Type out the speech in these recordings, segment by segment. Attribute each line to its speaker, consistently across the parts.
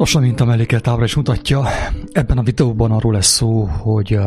Speaker 1: Most, amint a mellékelt ábra is mutatja, ebben a videóban arról lesz szó, hogy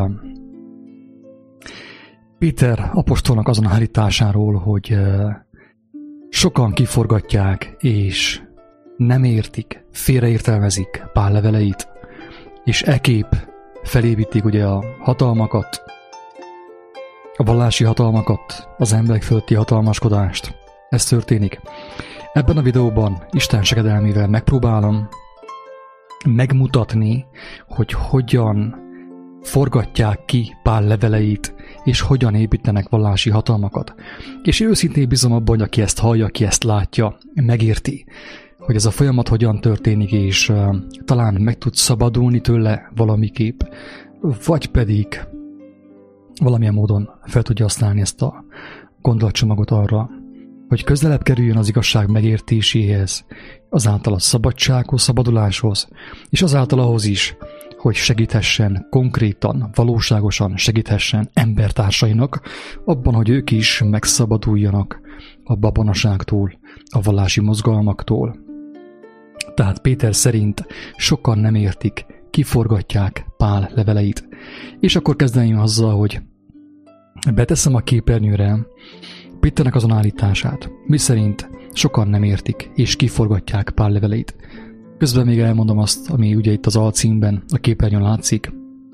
Speaker 1: Péter apostolnak azon a állításáról, hogy sokan kiforgatják és nem értik, félreértelmezik Pál leveleit, és ekképp felépítik ugye a hatalmakat, a vallási hatalmakat, az emberek fölötti hatalmaskodást. Ez történik. Ebben a videóban Isten segedelmével megpróbálom megmutatni, hogy hogyan forgatják ki Pál leveleit, és hogyan építenek vallási hatalmakat. És őszintén bízom abban, hogy aki ezt hallja, aki ezt látja, megérti, hogy ez a folyamat hogyan történik, és talán meg tud szabadulni tőle valamiképp, vagy pedig valamilyen módon fel tudja használni ezt a gondolatcsomagot arra, hogy közelebb kerüljön az igazság megértéséhez, azáltal a szabadsághoz, szabaduláshoz, és azáltal ahhoz is, hogy segíthessen konkrétan, valóságosan segíthessen embertársainak abban, hogy ők is megszabaduljanak a babonaságtól, a vallási mozgalmaktól. Tehát Péter szerint sokan nem értik, kiforgatják Pál leveleit. És akkor kezdeném azzal, hogy beteszem a képernyőre Péternek azon állítását, miszerint sokan nem értik és kiforgatják Pál leveleit. Közben még elmondom azt, ami ugye itt az alcímben a képernyőn látszik.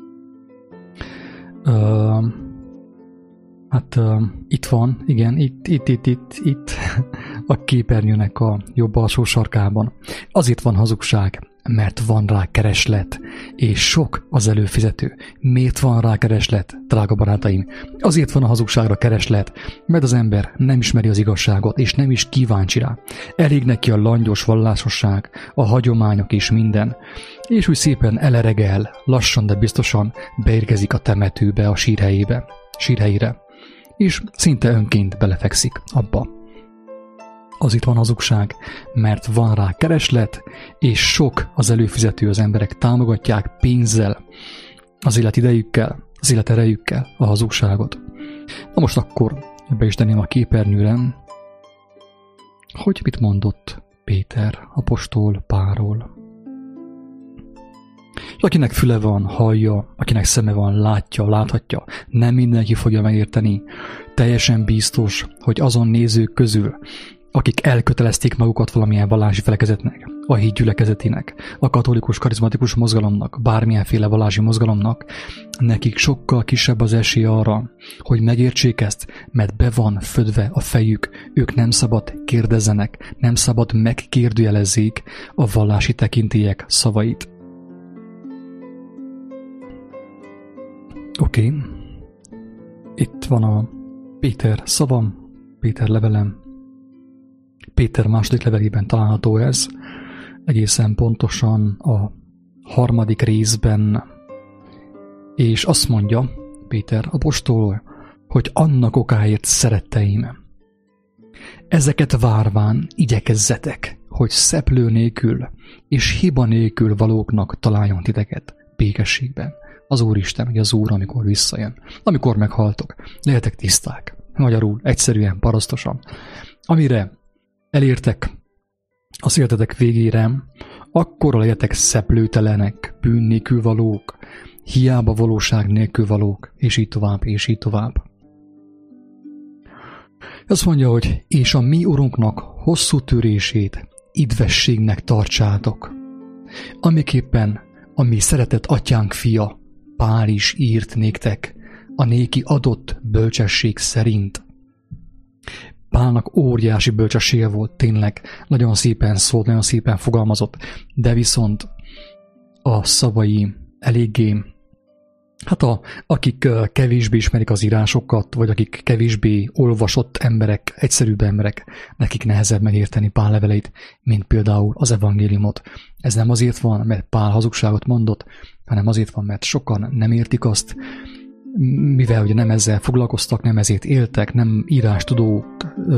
Speaker 1: Itt van, igen, itt a képernyőnek a jobb alsó sarkában. Azért van hazugság, mert van rá kereslet, és sok az előfizető. Miért van rá kereslet, drága barátaim? Azért van a hazugságra kereslet, mert az ember nem ismeri az igazságot, és nem is kíváncsi rá. Elég neki a langyos vallásosság, a hagyományok és minden, és úgy szépen eleregel, lassan, de biztosan beérkezik a temetőbe, a sírhelyére, és szinte önként belefekszik abba. Az itt van hazugság, mert van rá kereslet, és sok az előfizető, az emberek támogatják pénzzel, az életidejükkel, az életerejükkel a hazugságot. Na most akkor be is tenném a képernyőre, hogy mit mondott Péter apostol Pálról. És akinek füle van, hallja, akinek szeme van, láthatja, nem mindenki fogja megérteni. Teljesen biztos, hogy azon nézők közül, akik elkötelezték magukat valamilyen vallási felekezetnek, a hit gyülekezetének, a katolikus, karizmatikus mozgalomnak, bármilyenféle vallási mozgalomnak, nekik sokkal kisebb az esély arra, hogy megértsék ezt, mert be van födve a fejük, ők nem szabad kérdezzenek, nem szabad megkérdőjelezzék a vallási tekintélyek szavait. Oké. Itt van a Péter szavam, Péter levelem. Péter második levelében található ez, egészen pontosan a 3. részben, és azt mondja Péter apostol, hogy annak okáért, szeretteim, ezeket várván igyekezzetek, hogy szeplő nélkül és hiba nélkül valóknak találjon titeket békességben. Az Úristen, vagy az Úr, amikor visszajön, amikor meghaltok, lehetek tiszták, magyarul, egyszerűen, parasztosan. Amire elértek az életetek végére, akkor legyetek szeplőtelenek, bűn nélkül valók, hiába valóság nélkül valók, és így tovább, és így tovább. Azt mondja, hogy és a mi Urunknak hosszú törését idvességnek tartsátok, amiképpen a mi szeretett atyánk fia, Pál is írt néktek, a néki adott bölcsesség szerint. Pálnak óriási bölcsessége volt, tényleg, nagyon szépen szólt, nagyon szépen fogalmazott, de viszont a szavai eléggé, akik kevésbé ismerik az írásokat, vagy akik kevésbé olvasott emberek, egyszerűbb emberek, nekik nehezebb megérteni Pál leveleit, mint például az evangéliumot. Ez nem azért van, mert Pál hazugságot mondott, hanem azért van, mert sokan nem értik azt, mivel ugye nem ezzel foglalkoztak, nem ezért éltek, nem írástudók,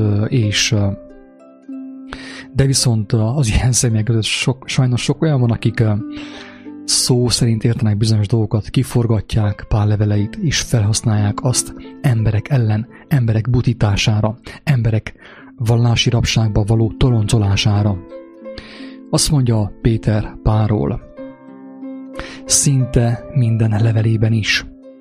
Speaker 1: de viszont az ilyen személyek között sajnos sok olyan van, akik szó szerint értenek bizonyos dolgokat, kiforgatják Pál leveleit, és felhasználják azt emberek ellen, emberek butítására, emberek vallási rabságba való toloncolására. Azt mondja Péter Pálról, szinte minden levelében is,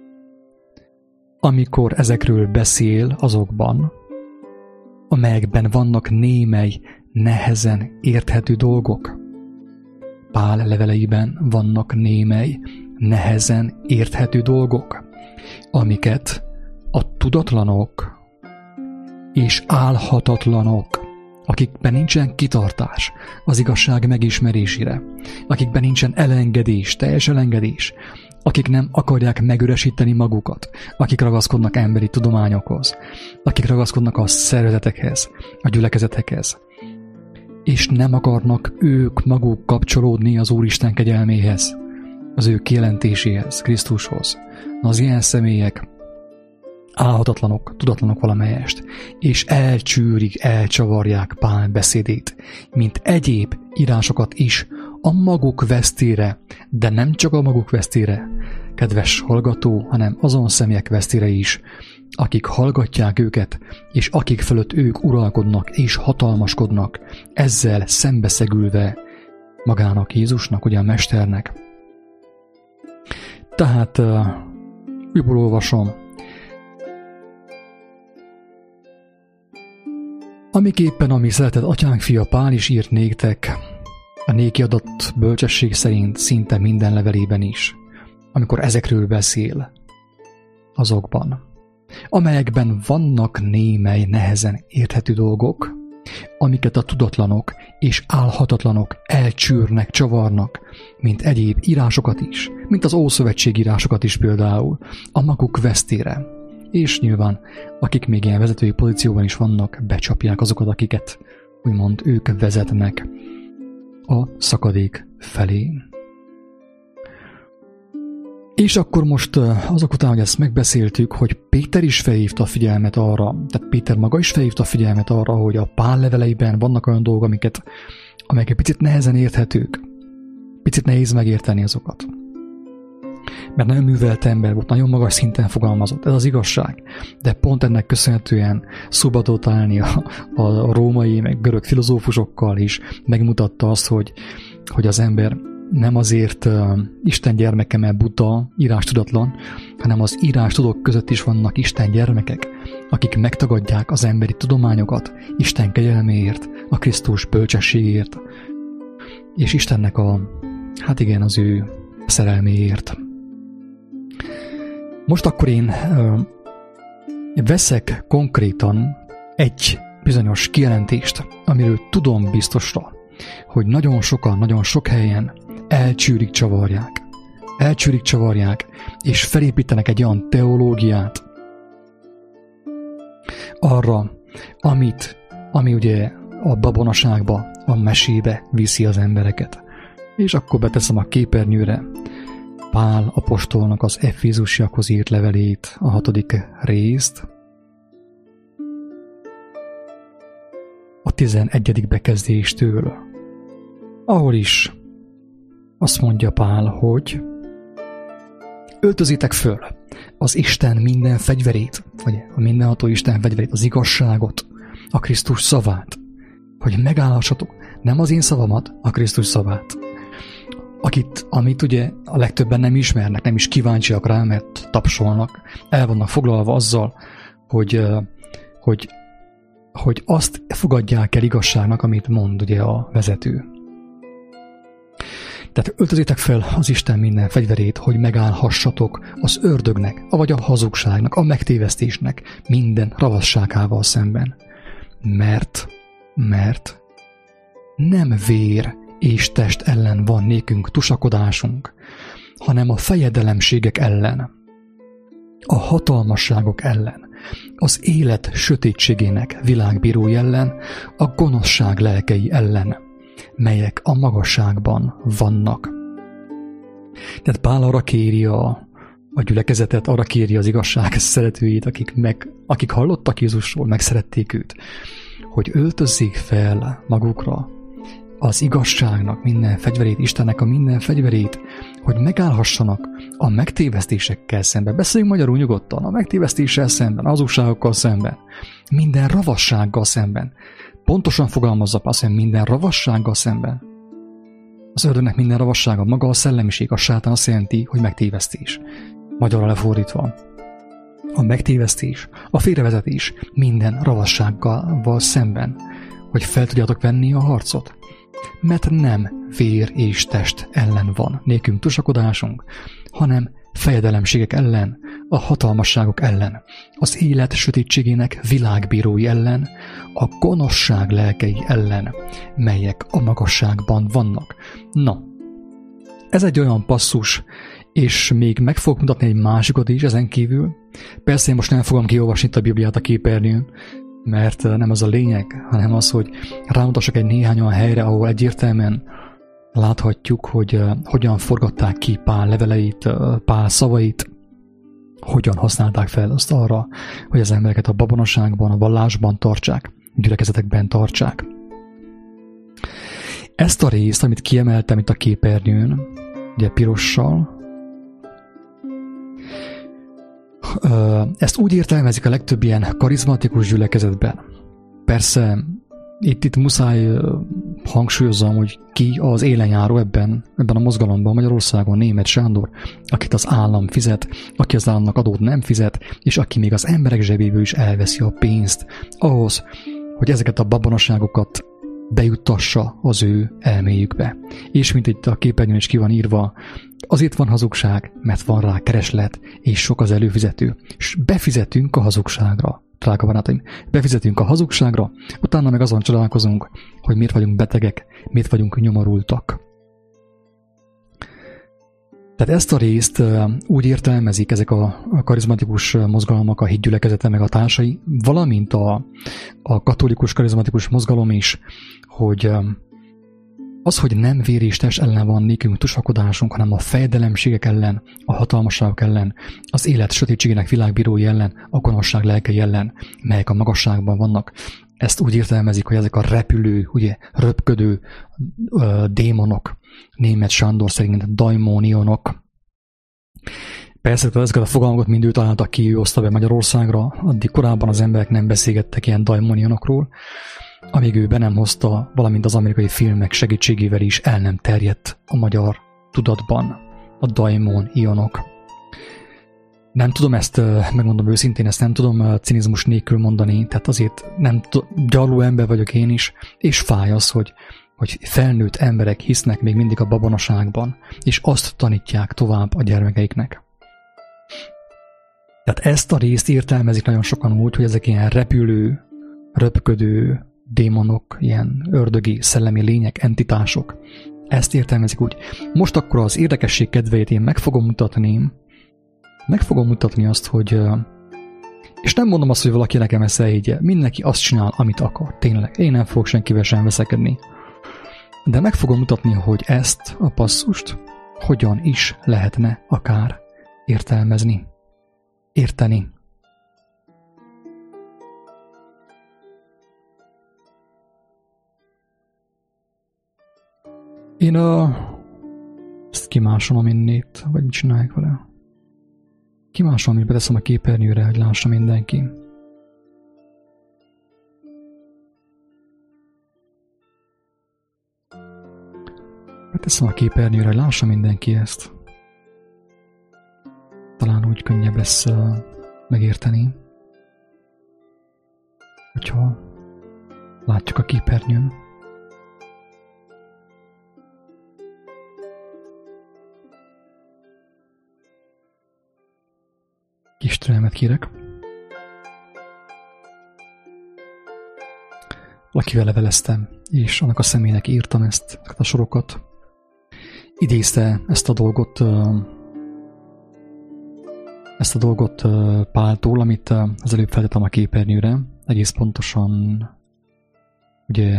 Speaker 1: amikor ezekről beszél azokban, amelyekben vannak némely, nehezen érthető dolgok. Pál leveleiben vannak némely, nehezen érthető dolgok, amiket a tudatlanok és álhatatlanok, akikben nincsen kitartás az igazság megismerésére, akikben nincsen elengedés, teljes elengedés, akik nem akarják megüresíteni magukat, akik ragaszkodnak emberi tudományokhoz, akik ragaszkodnak a szervezetekhez, a gyülekezetekhez, és nem akarnak ők maguk kapcsolódni az Úristen kegyelméhez, az ő kijelentéséhez, Krisztushoz. Az ilyen személyek álhatatlanok, tudatlanok valamelyest, és elcsűrik, elcsavarják Pál beszédét, mint egyéb írásokat is a maguk vesztére, de nem csak a maguk vesztére, kedves hallgató, hanem azon személyek vesztére is, akik hallgatják őket, és akik fölött ők uralkodnak és hatalmaskodnak, ezzel szembeszegülve magának, Jézusnak, ugye a Mesternek. Tehát újból olvasom. Amiképpen a mi szeretett atyánk fia Pál is írt néktek, a néki adott bölcsesség szerint szinte minden levelében is, amikor ezekről beszél, azokban, amelyekben vannak némely nehezen érthető dolgok, amiket a tudatlanok és álhatatlanok elcsűrnek, csavarnak, mint egyéb írásokat is, mint az Ószövetség írásokat is például, a maguk vesztére. És nyilván, akik még ilyen vezetői pozícióban is vannak, becsapják azokat, akiket úgymond ők vezetnek a szakadék felé. És akkor most azok után, hogy ezt megbeszéltük, hogy Péter is felhívta a figyelmet arra, tehát Péter maga is felhívta a figyelmet arra, hogy a Pál leveleiben vannak olyan dolgok, amelyek picit nehezen érthetők. Picit nehéz megérteni azokat. Mert nagyon művelt ember volt, nagyon magas szinten fogalmazott, ez az igazság. De pont ennek köszönhetően szóba tudott állni a római, meg görög filozófusokkal is, megmutatta azt, hogy az ember nem azért Isten gyermeke, mert buta, írástudatlan, hanem az írástudók között is vannak Isten gyermekek, akik megtagadják az emberi tudományokat Isten kegyelméért, a Krisztus bölcsességért, és Istennek az ő szerelméért. Most akkor én veszek konkrétan egy bizonyos kijelentést, amiről tudom biztosra, hogy nagyon sokan, nagyon sok helyen elcsűrik, csavarják, és felépítenek egy olyan teológiát arra, ami ugye a babonaságba, a mesébe viszi az embereket. És akkor beteszem a képernyőre Pál apostolnak az Efézusiakhoz írt levelét, a 6. részt, a 11. bekezdéstől, ahol is azt mondja Pál, hogy öltözzétek föl az Isten minden fegyverét, vagy a mindenható Isten fegyverét, az igazságot, a Krisztus szavát, hogy megállhassatok, nem az én szavamat, a Krisztus szavát, amit ugye a legtöbben nem ismernek, nem is kíváncsiak rá, mert tapsolnak, el vannak foglalva azzal, hogy azt fogadják el igazságnak, amit mond ugye a vezető. Tehát öltözétek fel az Isten minden fegyverét, hogy megállhassatok az ördögnek, vagy a hazugságnak, a megtévesztésnek minden ravasságával szemben. Mert nem vér és test ellen van nékünk tusakodásunk, hanem a fejedelemségek ellen, a hatalmasságok ellen, az élet sötétségének világbírói ellen, a gonoszság lelkei ellen, melyek a magasságban vannak. Tehát Pál arra kéri a gyülekezetet, arra kéri az igazság szeretőjét, akik hallottak Jézusról, megszerették őt, hogy öltözzék fel magukra az igazságnak minden fegyverét, Istennek a minden fegyverét, hogy megállhassanak a megtévesztésekkel szemben. Beszéljünk magyarul nyugodtan, a megtévesztéssel szemben, a hazugságokkal szemben, minden ravassággal szemben. Pontosan fogalmazza azt, hogy minden ravassággal szemben. Az ördögnek minden ravassága maga a szellemiség, a sátán azt jelenti, hogy megtévesztés. Magyarra lefordítva. A megtévesztés, a félrevezetés minden ravassággal szemben, hogy fel tudjátok venni a harcot. Mert nem vér és test ellen van nékünk tusakodásunk, hanem fejedelemségek ellen, a hatalmasságok ellen, az élet sötétségének világbírói ellen, a gonoszság lelkei ellen, melyek a magasságban vannak. Na, ez egy olyan passzus, és még meg fogok mutatni egy másikat is ezen kívül. Persze én most nem fogom kiolvasni itt a Bibliát a képernyőn, mert nem az a lényeg, hanem az, hogy rámutassak egy néhány olyan helyre, ahol egyértelműen láthatjuk, hogy hogyan forgatták ki Pál leveleit, Pál szavait, hogyan használták fel azt arra, hogy az embereket a babonaságban, a vallásban tartsák, gyülekezetekben tartsák. Ezt a részt, amit kiemeltem itt a képernyőn, ugye pirossal, ezt úgy értelmezik a legtöbb ilyen karizmatikus gyülekezetben. Persze itt muszáj hangsúlyozom, hogy ki az élenjáró ebben a mozgalomban Magyarországon, Németh Sándor, akit az állam fizet, aki az államnak adót nem fizet, és aki még az emberek zsebéből is elveszi a pénzt ahhoz, hogy ezeket a babonaságokat bejuttassa az ő elméjükbe. És mint itt a képernyőn is ki van írva, azért van hazugság, mert van rá kereslet, és sok az előfizető. És befizetünk a hazugságra, drága barátaim. Befizetünk a hazugságra, utána meg azon csodálkozunk, hogy miért vagyunk betegek, miért vagyunk nyomorultak. Tehát ezt a részt úgy értelmezik ezek a karizmatikus mozgalmak, a hitgyülekezete meg a társai, valamint a katolikus karizmatikus mozgalom is, hogy az, hogy nem vér és test ellen van nékünk tusakodásunk, hanem a fejedelemségek ellen, a hatalmasságok ellen, az élet sötétségének világbírói ellen, a gonoszság lelkei ellen, melyek a magasságban vannak. Ezt úgy értelmezik, hogy ezek a repülő, ugye, röpködő démonok, Németh Sándor szerint daimónionok. Persze, ezeket a fogalmakat mind ő találtak ki, ő oszta be Magyarországra, addig korábban az emberek nem beszélgettek ilyen daimónionokról, amíg ő be nem hozta, valamint az amerikai filmek segítségével is el nem terjedt a magyar tudatban a daimónionok. Nem tudom ezt, megmondom őszintén, ezt nem tudom cinizmus nélkül mondani, tehát azért nem gyarló ember vagyok én is, és fáj az, hogy felnőtt emberek hisznek még mindig a babonaságban, és azt tanítják tovább a gyermekeiknek. Tehát ezt a részt értelmezik nagyon sokan úgy, hogy ezek ilyen repülő, röpködő démonok, ilyen ördögi, szellemi lények, entitások. Ezt értelmezik úgy. Most akkor az érdekesség kedvéért én meg fogom mutatni azt, hogy és nem mondom azt, hogy valaki nekem ezt elhiggye. Mindenki azt csinál, amit akar. Tényleg. Én nem fogok senkivel sem veszekedni. De meg fogom mutatni, hogy ezt a passzust hogyan is lehetne akár értelmezni. Érteni. Én ezt kimásolom innét, vagy mit csinálják vele? Kimásolom, és beteszem a képernyőre, hogy lássa mindenki. Beteszem a képernyőre, hogy lássa mindenki ezt. Talán úgy könnyebb lesz megérteni, hogyha látjuk a képernyőn. Kis türelmet kérek. Valakivel leveleztem, és annak a személynek írtam ezt a sorokat. Idézte ezt a dolgot Páltól, amit az előbb feltettem a képernyőre. Egész pontosan, ugye,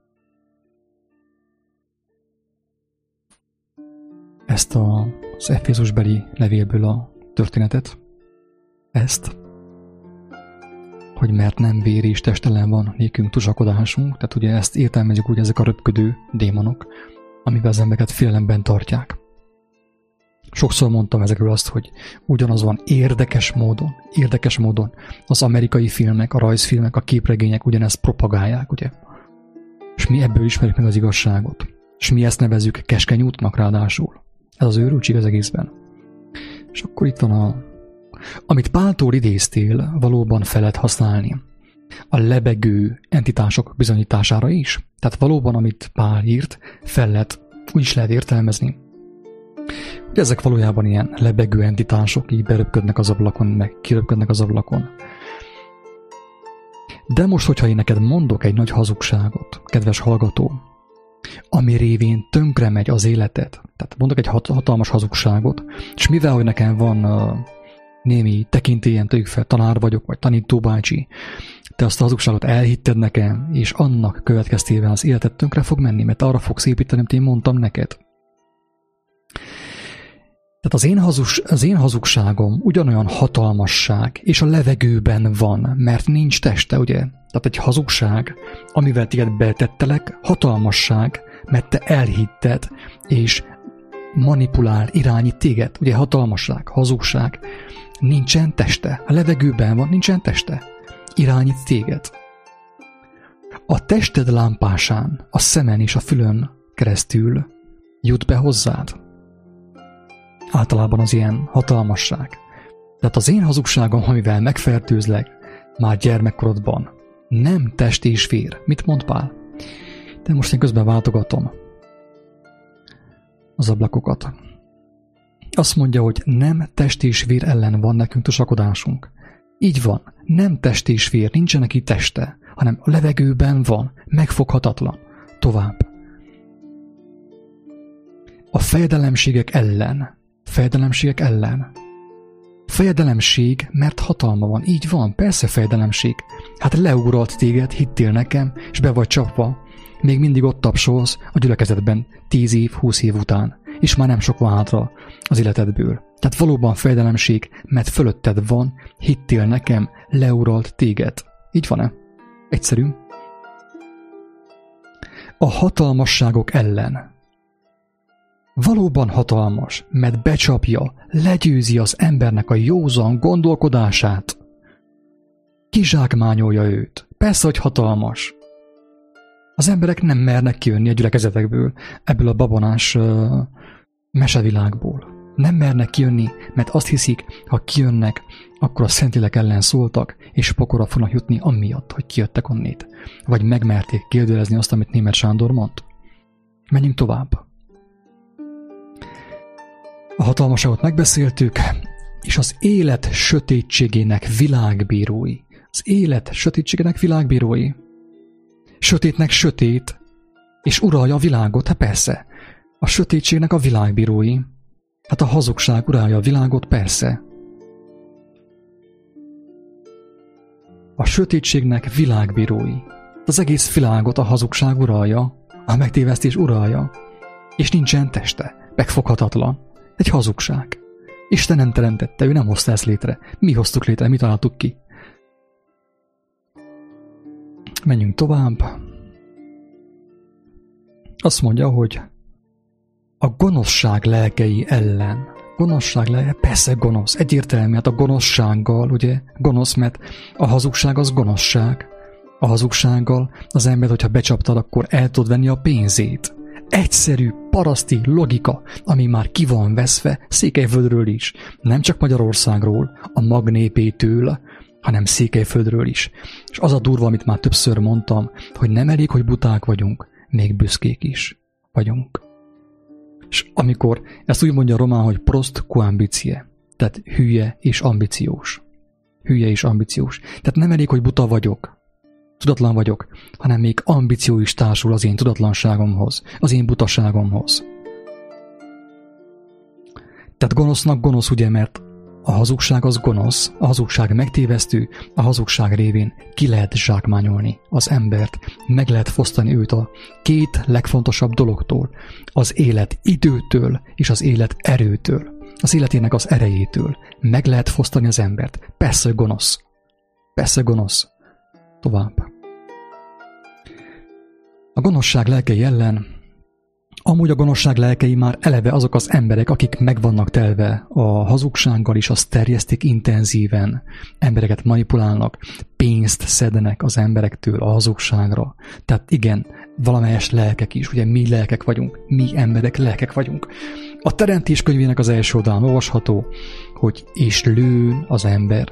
Speaker 1: ezt az Efézusbeli levélből a történetet. Ezt, hogy mert nem vér és test ellen van nékünk tusakodásunk, tehát ugye ezt értelmezik úgy ezek a röpködő démonok, amivel az embereket félelemben tartják. Sokszor mondtam ezekről azt, hogy ugyanaz van érdekes módon az amerikai filmek, a rajzfilmek, a képregények ugyanezt propagálják, ugye? És mi ebből ismerjük meg az igazságot. És mi ezt nevezzük keskeny útnak ráadásul. Ez az őrültség az egészben. És akkor itt van amit Páltól idéztél, valóban fel lehet használni a lebegő entitások bizonyítására is. Tehát valóban, amit Pál írt, úgy is lehet értelmezni. Ugye ezek valójában ilyen lebegő entitások, így beröpködnek az ablakon, meg kiröpködnek az ablakon. De most, hogyha én neked mondok egy nagy hazugságot, kedves hallgató, ami révén tönkre megy az életed, tehát mondok egy hatalmas hazugságot, és mivel, hogy nekem van némi tekintélyen, tegyük fel, tanár vagyok, vagy tanítóbácsi, te azt a hazugságot elhitted nekem, és annak következtében az életed tönkre fog menni, mert arra fogsz építeni, amit én mondtam neked. Tehát az én hazugságom ugyanolyan hatalmasság, és a levegőben van, mert nincs teste, ugye? Tehát egy hazugság, amivel téged betettelek, hatalmasság, mert te elhitted, és manipulál, irányít téged. Ugye hatalmasság, hazugság, nincsen teste. A levegőben van, nincsen teste. Irányít téged. A tested lámpásán, a szemen és a fülön keresztül jut be hozzád. Általában az ilyen hatalmasság. Tehát az én hazugságom, amivel megfertőzlek már gyermekkorodban, nem test és vér. Mit mond Pál? De most én közben váltogatom az ablakokat. Azt mondja, hogy nem test és vér ellen van nekünk tusakodásunk. Így van, nem test és vér, nincsenek itt teste, hanem a levegőben van, megfoghatatlan. Tovább. A fejedelemségek ellen. Fejedelemség, mert hatalma van. Így van, persze fejedelemség. Hát leuralt téged, hittél nekem, és be vagy csapva. Még mindig ott tapsolsz a gyülekezetben 10 év, 20 év után, és már nem sok van hátra az életedből. Tehát valóban fejedelemség, mert fölötted van, hittél nekem, leuralt téged. Így van-e? Egyszerű. A hatalmasságok ellen. Valóban hatalmas, mert becsapja, legyőzi az embernek a józan gondolkodását. Kizsákmányolja őt. Persze, hogy hatalmas. Az emberek nem mernek kijönni a gyülekezetekből, ebből a babonás mesevilágból. Nem mernek kijönni, mert azt hiszik, ha kijönnek, akkor a Szentlélek ellen szóltak, és pokorra fognak jutni amiatt, hogy kijöttek onnét. Vagy megmerték kérdőjelezni azt, amit Németh Sándor mond. Menjünk tovább. A hatalmasságot megbeszéltük, és az élet sötétségének világbírói. Az élet sötétségének világbírói. Sötétnek sötét, és uralja a világot, hát persze. A sötétségnek a világbírói. Hát a hazugság uralja a világot, persze. A sötétségnek világbírói. Az egész világot a hazugság uralja, a megtévesztés uralja, és nincsen teste, megfoghatatlan. Egy hazugság. Isten nem teremtette, ő nem hozta ezt létre. Mi hoztuk létre, mi találtuk ki. Menjünk tovább. Azt mondja, hogy a gonoszság lelkei ellen. Gonoszság lelke, persze gonosz, egyértelmű, hát a gonoszsággal, ugye, gonosz, mert a hazugság az gonoszság. A hazugsággal az ember, hogyha becsaptad, akkor el tudod venni a pénzét. Egyszerű, paraszti logika, ami már ki van veszve Székelyföldről is. Nem csak Magyarországról, a magnépétől, hanem Székelyföldről is. És az a durva, amit már többször mondtam, hogy nem elég, hogy buták vagyunk, még büszkék is vagyunk. És amikor ezt úgy mondja a román, hogy prost cu ambitie, tehát hülye és ambiciós. Hülye és ambiciós. Tehát nem elég, hogy buta vagyok, tudatlan vagyok, hanem még ambíció is társul az én tudatlanságomhoz, az én butaságomhoz. Tehát gonosznak gonosz, ugye, mert a hazugság az gonosz, a hazugság megtévesztő, a hazugság révén ki lehet zsákmányolni az embert, meg lehet fosztani őt a két legfontosabb dologtól, az élet időtől és az élet erőtől, az életének az erejétől. Meg lehet fosztani az embert. Persze gonosz. Persze gonosz. Tovább. A gonoszság lelkei ellen, amúgy a gonoszság lelkei már eleve azok az emberek, akik meg vannak telve a hazugsággal, és azt terjesztik intenzíven, embereket manipulálnak, pénzt szednek az emberektől a hazugságra. Tehát igen, valamelyes lelkek is, ugye mi lelkek vagyunk, mi emberek lelkek vagyunk. A Teremtés könyvének az első oldalán olvasható, hogy és lőn az ember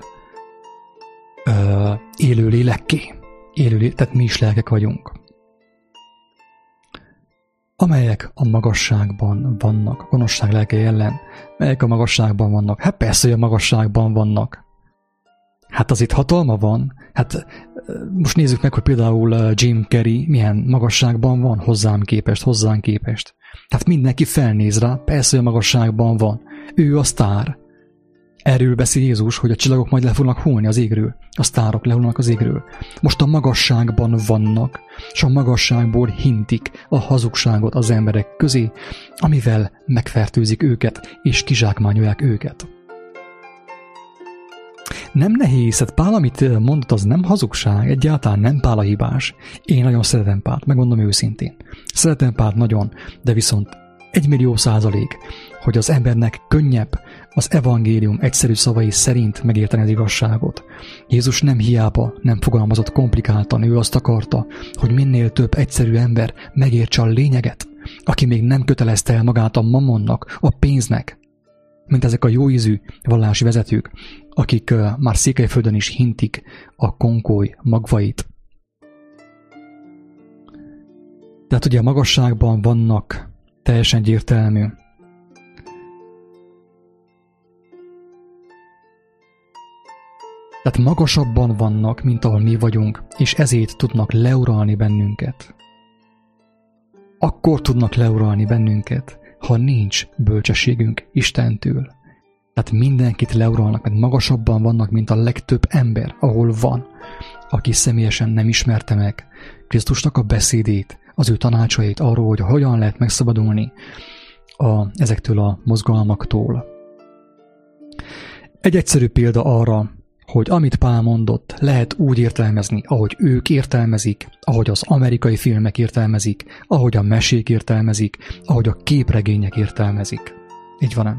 Speaker 1: élő lélekké. Tehát mi is lelkek vagyunk. Amelyek a magasságban vannak, a gonoszság lelkei ellen, melyek a magasságban vannak. Hát persze, hogy a magasságban vannak. Hát az itt hatalma van. Hát most nézzük meg, hogy például Jim Carrey milyen magasságban van hozzánk képest. Tehát mindenki felnéz rá, persze, hogy a magasságban van. Ő a sztár. Erről beszél Jézus, hogy a csillagok majd le fognak hullani az égről. A sztárok lehullnak az égről. Most a magasságban vannak, és a magasságból hintik a hazugságot az emberek közé, amivel megfertőzik őket, és kizsákmányolják őket. Nem nehéz, hát Pál, amit mondott, az nem hazugság, egyáltalán nem Pál a hibás. Én nagyon szeretem Pált, megmondom őszintén. Szeretem Pált nagyon, de viszont 1.000.000%, hogy az embernek könnyebb az evangélium egyszerű szavai szerint megérteni az igazságot. Jézus nem hiába nem fogalmazott komplikáltan, ő azt akarta, hogy minél több egyszerű ember megértse a lényeget, aki még nem kötelezte el magát a mammonnak, a pénznek, mint ezek a jóízű vallási vezetők, akik már Székelyföldön is hintik a konkoly magvait. Tehát ugye a magasságban vannak, teljesen egyértelmű. Tehát magasabban vannak, mint ahol mi vagyunk, és ezért tudnak leuralni bennünket. Akkor tudnak leuralni bennünket, ha nincs bölcsességünk Istentől. Tehát mindenkit leuralnak, mert magasabban vannak, mint a legtöbb ember, ahol van, aki személyesen nem ismerte meg Krisztusnak a beszédét, az ő tanácsait arról, hogy hogyan lehet megszabadulni ezektől a mozgalmaktól. Egy egyszerű példa arra, hogy amit Pál mondott, lehet úgy értelmezni, ahogy ők értelmezik, ahogy az amerikai filmek értelmezik, ahogy a mesék értelmezik, ahogy a képregények értelmezik. Így van-e?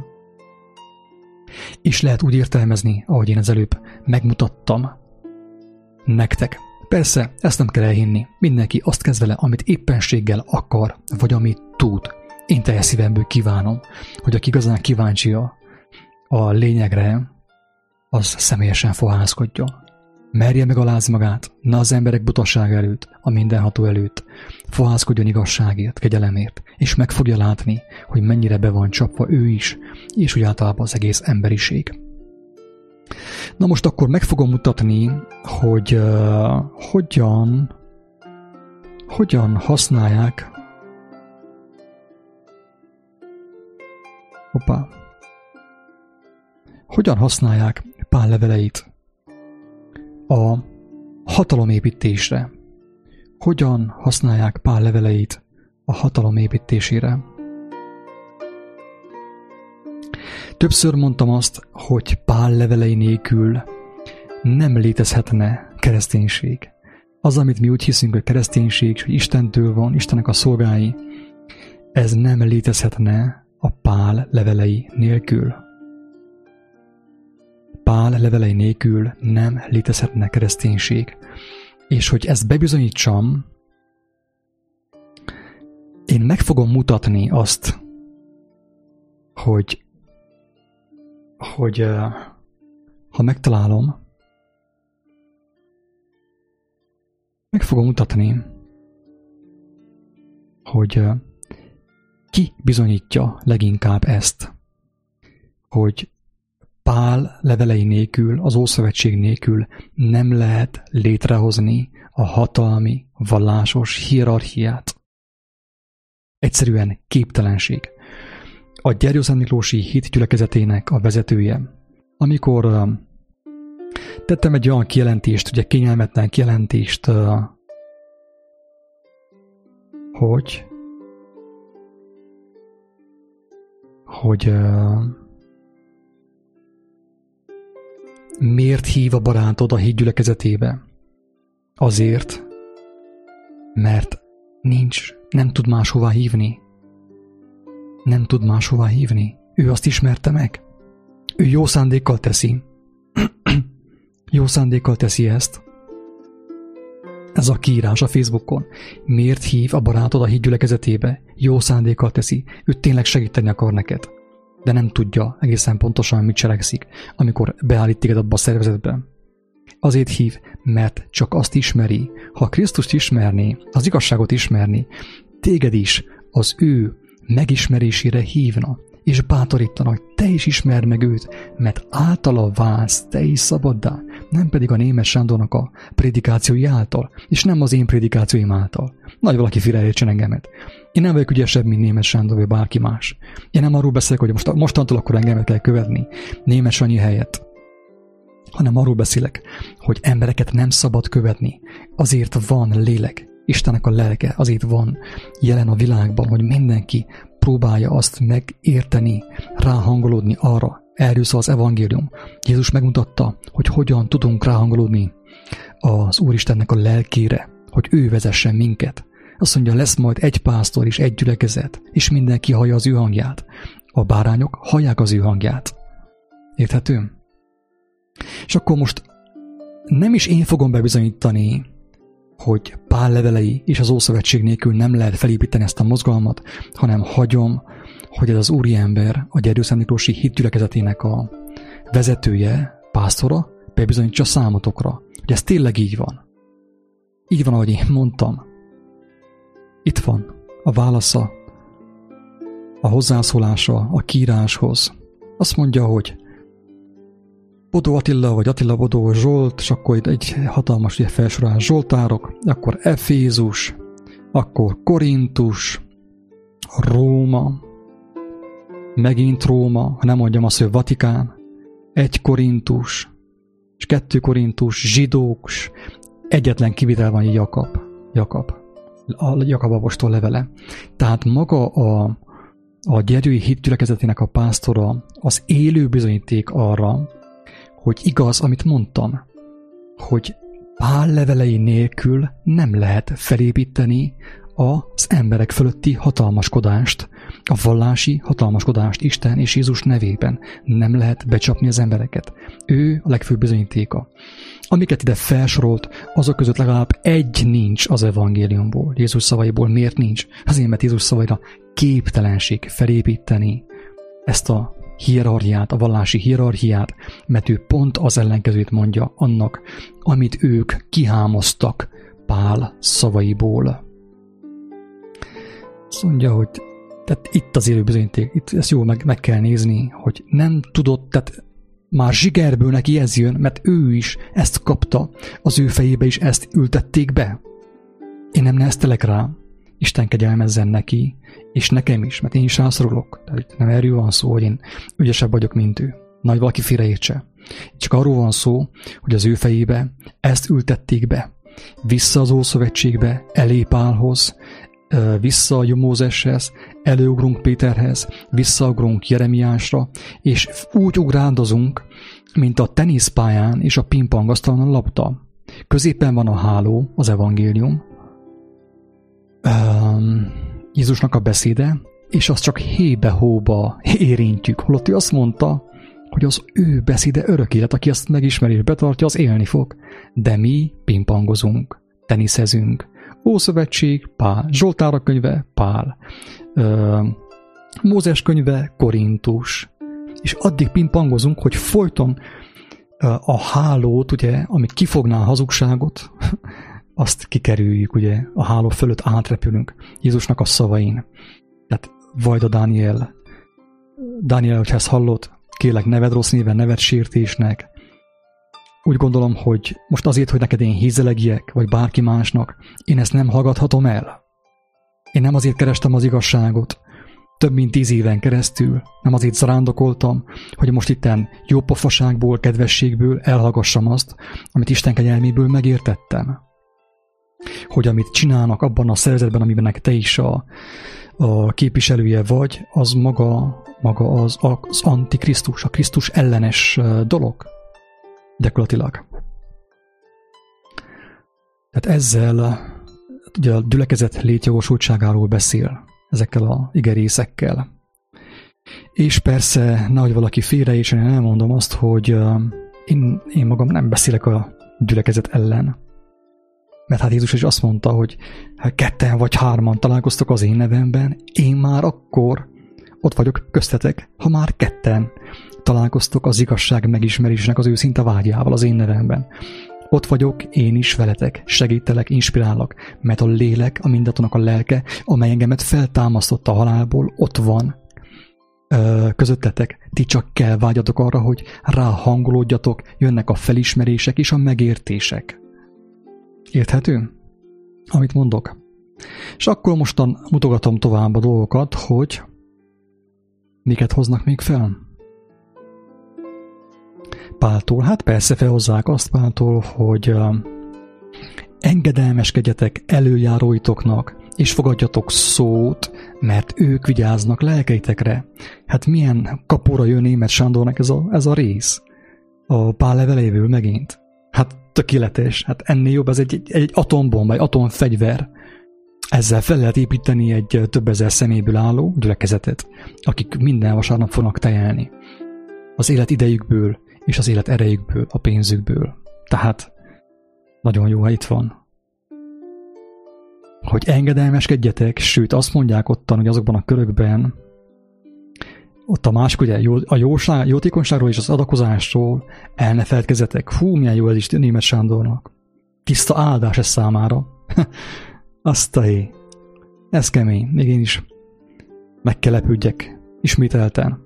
Speaker 1: És lehet úgy értelmezni, ahogy én az előbb megmutattam nektek. Persze, ezt nem kell elhinni. Mindenki azt kezd vele, amit éppenséggel akar, vagy amit tud. Én teljes szívemből kívánom, hogy aki igazán kíváncsi a lényegre, az személyesen fohászkodjon. Merje megalázni magát, ne az emberek butaság előtt, a mindenható előtt. Fohászkodjon igazságért, kegyelemért, és meg fogja látni, hogy mennyire be van csapva ő is, és úgy általában az egész emberiség. Na most akkor meg fogom mutatni, hogy hogyan használják hogyan használják Pál leveleit a hatalomépítésre. Hogyan használják Pál leveleit a hatalomépítésére. Többször mondtam azt, hogy Pál levelei nélkül nem létezhetne kereszténység. Az, amit mi úgy hiszünk, hogy kereszténység, hogy Istentől van, Istennek a szolgái, ez nem létezhetne a Pál levelei nélkül. Pál levelei nélkül nem létezhetne kereszténység. És hogy ezt bebizonyítsam, én meg fogom mutatni azt, hogy ha megtalálom, meg fogom mutatni, hogy ki bizonyítja leginkább ezt, hogy Pál levelei nélkül, az Ószövetség nélkül nem lehet létrehozni a hatalmi, vallásos hierarchiát. Egyszerűen képtelenség. A Gyergyószent Miklósi hit gyülekezetének a vezetője, amikor tettem egy olyan kijelentést, ugye kényelmetlen kijelentést, hogy miért hív a barátod a hit gyülekezetébe? Azért, mert nem tud máshová hívni. Nem tud máshová hívni. Ő azt ismerte meg. Ő jó szándékkal teszi. Jó szándékkal teszi ezt. ez a kiírás a Facebookon. Miért hív a barátod a híd gyülekezetébe? Jó szándékkal teszi, ő tényleg segíteni akar neked. De nem tudja egészen pontosan, mit cselekszik, amikor beállít téged abba a szervezetbe. Azért hív, mert csak azt ismeri. Ha Krisztust ismerné, az igazságot ismerni, téged is az ő megismerésére hívna, és bátorítana, hogy te is ismerd meg őt, mert általa válsz te is szabaddá, nem pedig a Németh Sándornak a prédikációi által, és nem az én prédikációim által. Nagy valaki félreértsen engemet. Én nem vagyok ügyesebb, mint Németh Sándor, vagy bárki más. Én nem arról beszélek, hogy mostantól akkor engemet kell követni, Németh Sanyi helyett, hanem arról beszélek, hogy embereket nem szabad követni. Azért van lélek, Istennek a lelke, azért van jelen a világban, hogy mindenki próbálja azt megérteni, ráhangolódni arra. Erről szól az evangélium. Jézus megmutatta, hogy hogyan tudunk ráhangolódni az Úristennek a lelkére, hogy ő vezessen minket. Azt mondja, lesz majd egy pásztor és egy gyülekezet, és mindenki hallja az ő hangját. A bárányok hallják az ő hangját. Érthető? És akkor most nem is én fogom bebizonyítani, hogy Pál levelei és az Ószövetség nélkül nem lehet felépíteni ezt a mozgalmat, hanem hagyom, hogy ez az úriember, a Gyergyószent Miklósi hitgyülekezetének a vezetője, pásztora, bebizonyítsa számotokra, hogy ez tényleg így van. Így van, ahogy én mondtam. Itt van a válasza, a hozzászólása a kiíráshoz. Azt mondja, hogy Bodó Attila, vagy Attila Bodó Zsolt, és akkor itt egy hatalmas felsorolás zsoltárok, akkor Efézus, akkor Korintus, Róma, megint Róma, ha nem mondjam azt, hogy Vatikán, 1 Korintus, és 2 Korintus, zsidók, egyetlen kivétel van Jakab apostol levele. Tehát maga a gyergyói hitgyülekezetének a pásztora az élő bizonyíték arra, hogy igaz, amit mondtam, hogy Pál levelei nélkül nem lehet felépíteni az emberek fölötti hatalmaskodást, a vallási hatalmaskodást Isten és Jézus nevében. Nem lehet becsapni az embereket. Ő a legfőbb bizonyítéka. Amiket ide felsorolt, azok között legalább egy nincs az evangéliumból, Jézus szavaiból. Miért nincs? Azért, mert Jézus szavaira képtelenség felépíteni ezt a hierarchiát, a vallási hierarchiát, mert ő pont az ellenkezőt mondja annak, amit ők kihámoztak Pál szavaiból. Azt mondja, hogy tehát itt az élő bizonyíték, itt ezt jól meg kell nézni, hogy nem tudott, tehát már zsigerből neki ez jön, mert ő is ezt kapta, az ő fejébe is ezt ültették be. Én nem neheztelek rá, Isten kegyelmezzen neki, és nekem is, mert én is rászorulok. Tehát nem erről van szó, hogy én ügyesebb vagyok, mint ő. Nagy valaki félreértse. Csak arról van szó, hogy az ő fejébe ezt ültették be. Vissza az Ószövetségbe, elé Pálhoz, vissza a Mózeshez, előugrunk Péterhez, visszaugrunk Jeremiásra, és úgy ugrándozunk, mint a teniszpályán és a pingpongasztalon a labda. Középen van a háló, az evangélium, Jézusnak a beszéde, és azt csak hébe-hóba érintjük. Holott ő azt mondta, hogy az ő beszéde örök élet, aki azt megismeri és betartja, az élni fog. De mi pingpongozunk, teniszezünk. Ószövetség, Pál. Zsoltárok könyve, Pál. Mózes könyve, Korintus. És addig pingpongozunk, hogy folyton a hálót, ugye, ami kifogná a hazugságot, azt kikerüljük, ugye, a háló fölött átrepülünk Jézusnak a szavain. Tehát Vajda Dániel, hogyha ezt hallott, kérlek, neved rossz néven, neved sértésnek. Úgy gondolom, hogy most azért, hogy neked én hízelegjek, vagy bárki másnak, én ezt nem hallgathatom el. Én nem azért kerestem az igazságot, több mint 10 éven keresztül, nem azért zarándokoltam, hogy most itten jópofaságból, kedvességből elhallgassam azt, amit Isten kegyelméből megértettem. Hogy amit csinálnak abban a szervezetben, amiben te is a képviselője vagy, az maga az antikrisztus, a Krisztus ellenes dolog. Gyakorlatilag. Tehát ezzel ugye a gyülekezet létjogosultságáról beszél, ezekkel a igerészekkel. És persze, nehogy valaki félreértsen, én elmondom azt, hogy én magam nem beszélek a gyülekezet ellen. Mert hát Jézus is azt mondta, hogy ha 2 vagy 3 találkoztok az én nevemben, én már akkor ott vagyok köztetek, ha már 2 találkoztok az igazság megismerésnek az őszinte vágyával az én nevemben. Ott vagyok én is veletek, segítelek, inspirálok, mert a lélek, a mindatonak a lelke, amely engemet feltámasztotta a halálból, ott van közöttetek. Ti csak kell vágyatok arra, hogy ráhangolódjatok, jönnek a felismerések és a megértések. Érthető? Amit mondok. És akkor mostan mutogatom tovább a dolgokat, hogy miket hoznak még fel. Páltól, hát persze felhozzák azt Páltól, hogy engedelmeskedjetek előjáróitoknak, és fogadjatok szót, mert ők vigyáznak lelkeitekre. Hát milyen kapura jön Németh Sándornak ez a rész? A Pál leveléből megint. Hát tökéletes, hát ennél jobb, ez egy atombomba, egy atomfegyver. Ezzel fel lehet építeni egy több ezer személyből álló gyülekezetet, akik minden vasárnap fognak tejelni. Az élet idejükből, és az élet erejükből, a pénzükből. Tehát nagyon jó, ha itt van. Hogy engedelmeskedjetek, sőt azt mondják ottan, hogy azokban a körökben, ott a másik, ugye a jótékonyságról és az adakozásról el ne feledkezzetek. Hú, milyen jó ez is Németh Sándornak. Tiszta áldás ez számára. Azt a hé. Ez kemény. Még én is meg kell lepődjek. Ismételten.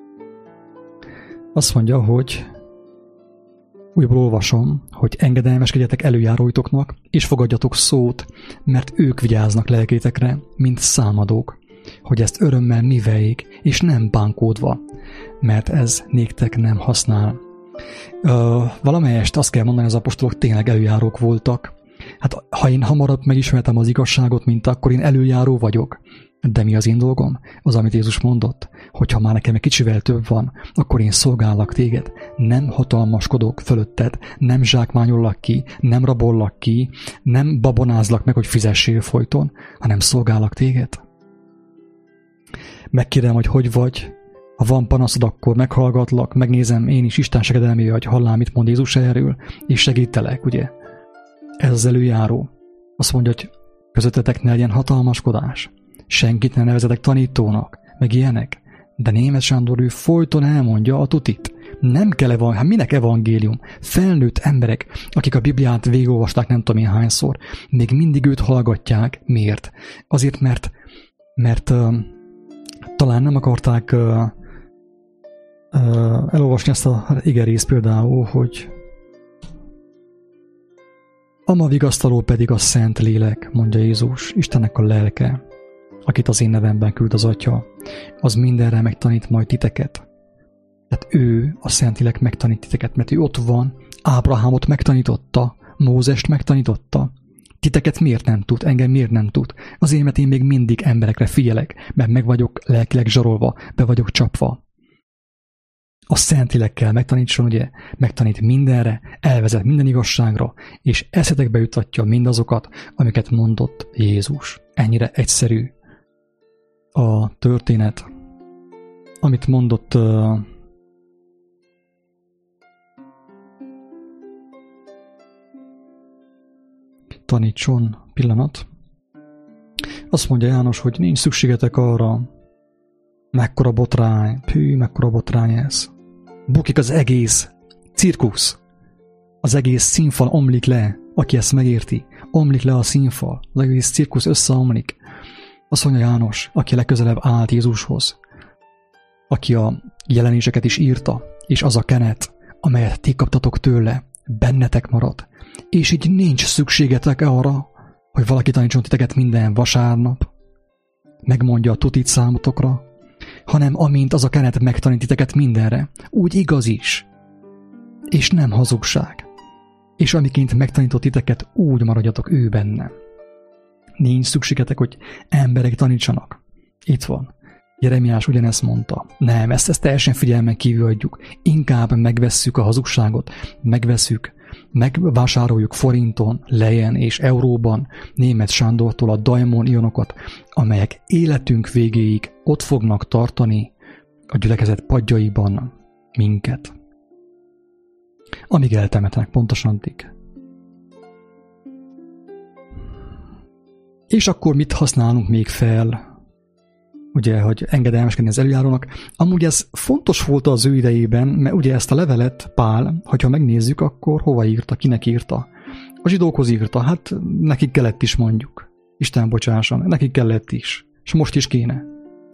Speaker 1: Azt mondja, hogy újból olvasom, hogy engedelmeskedjetek előjáróitoknak, és fogadjatok szót, mert ők vigyáznak lelkétekre, mint számadók, hogy ezt örömmel miveljék, és nem bánkódva, mert ez néktek nem használ. Valamelyest azt kell mondani, az apostolok tényleg előjárók voltak. Hát ha én hamarabb megismertem az igazságot, mint akkor én előjáró vagyok. De mi az én dolgom? Az, amit Jézus mondott, hogy ha már nekem egy kicsivel több van, akkor én szolgállak téged. Nem hatalmaskodok fölötted, nem zsákmányollak ki, nem rabollak ki, nem babonázlak meg, hogy fizessél folyton, hanem szolgállak téged. Megkérem, hogy vagy. Ha van panaszod, akkor meghallgatlak, megnézem én is Isten segedelmével, hogy hallám, mit mond Jézus erről, és segítelek, ugye? Ez az előjáró. Azt mondja, hogy közöttetek ne legyen hatalmaskodás. Senkit ne nevezetek tanítónak, meg ilyenek. De Németh Sándor ő folyton elmondja a tutit. Nem kell hát minek evangélium? Felnőtt emberek, akik a Bibliát végigolvasták nem tudom én hányszor, még mindig őt hallgatják. Miért? Azért, mert talán nem akarták elolvasni ezt a igerészt például, hogy a ma vigasztaló pedig a Szent Lélek, mondja Jézus, Istennek a lelke, akit az én nevemben küld az Atya, az mindenre megtanít majd titeket. Tehát ő, a Szentlélek megtanít titeket, mert ő ott van, Ábrahámot megtanította, Mózest megtanította. Titeket miért nem tud, engem miért nem tud? Azért, mert én még mindig emberekre figyelek, mert meg vagyok lelkileg zsarolva, be vagyok csapva. A Szentlélek kell megtanítson, ugye, megtanít mindenre, elvezet minden igazságra, és eszetekbe jutatja mindazokat, amiket mondott Jézus. Ennyire egyszerű a történet, amit mondott tanítson, pillanat. Azt mondja János, hogy nincs szükségetek arra, mekkora botrány, mekkora botrány ez. Bukik az egész cirkusz. Az egész színfal omlik le, aki ezt megérti. Omlik le a színfal, az egész cirkusz összeomlik. Azt mondja János, aki legközelebb állt Jézushoz, aki a jelenéseket is írta, és az a kenet, amelyet ti kaptatok tőle, bennetek marad. És így nincs szükségetek arra, hogy valaki tanítson titeket minden vasárnap, megmondja a tutit számotokra, hanem amint az a kenet megtanít titeket mindenre, úgy igaz is, és nem hazugság. És amiként megtanított titeket, úgy maradjatok ő benne. Nincs szükségetek, hogy emberek tanítsanak. Itt van. Jeremiás ugyanezt mondta. Nem, ezt teljesen figyelmen kívül adjuk. Inkább megvesszük a hazugságot, megvásároljuk forinton, lejen és euróban Németh Sándortól a daimon ionokat, amelyek életünk végéig ott fognak tartani a gyülekezet padjaiban minket. Amíg eltemetnek, pontosan addig. És akkor mit használunk még fel? Ugye, hogy engedelmeskedni az előjárónak. Amúgy ez fontos volt az ő idejében, mert ugye ezt a levelet Pál, hogyha megnézzük, akkor hova írta, kinek írta. A zsidókhoz írta, hát nekik kellett is mondjuk. Isten bocsásson, nekik kellett is. És most is kéne.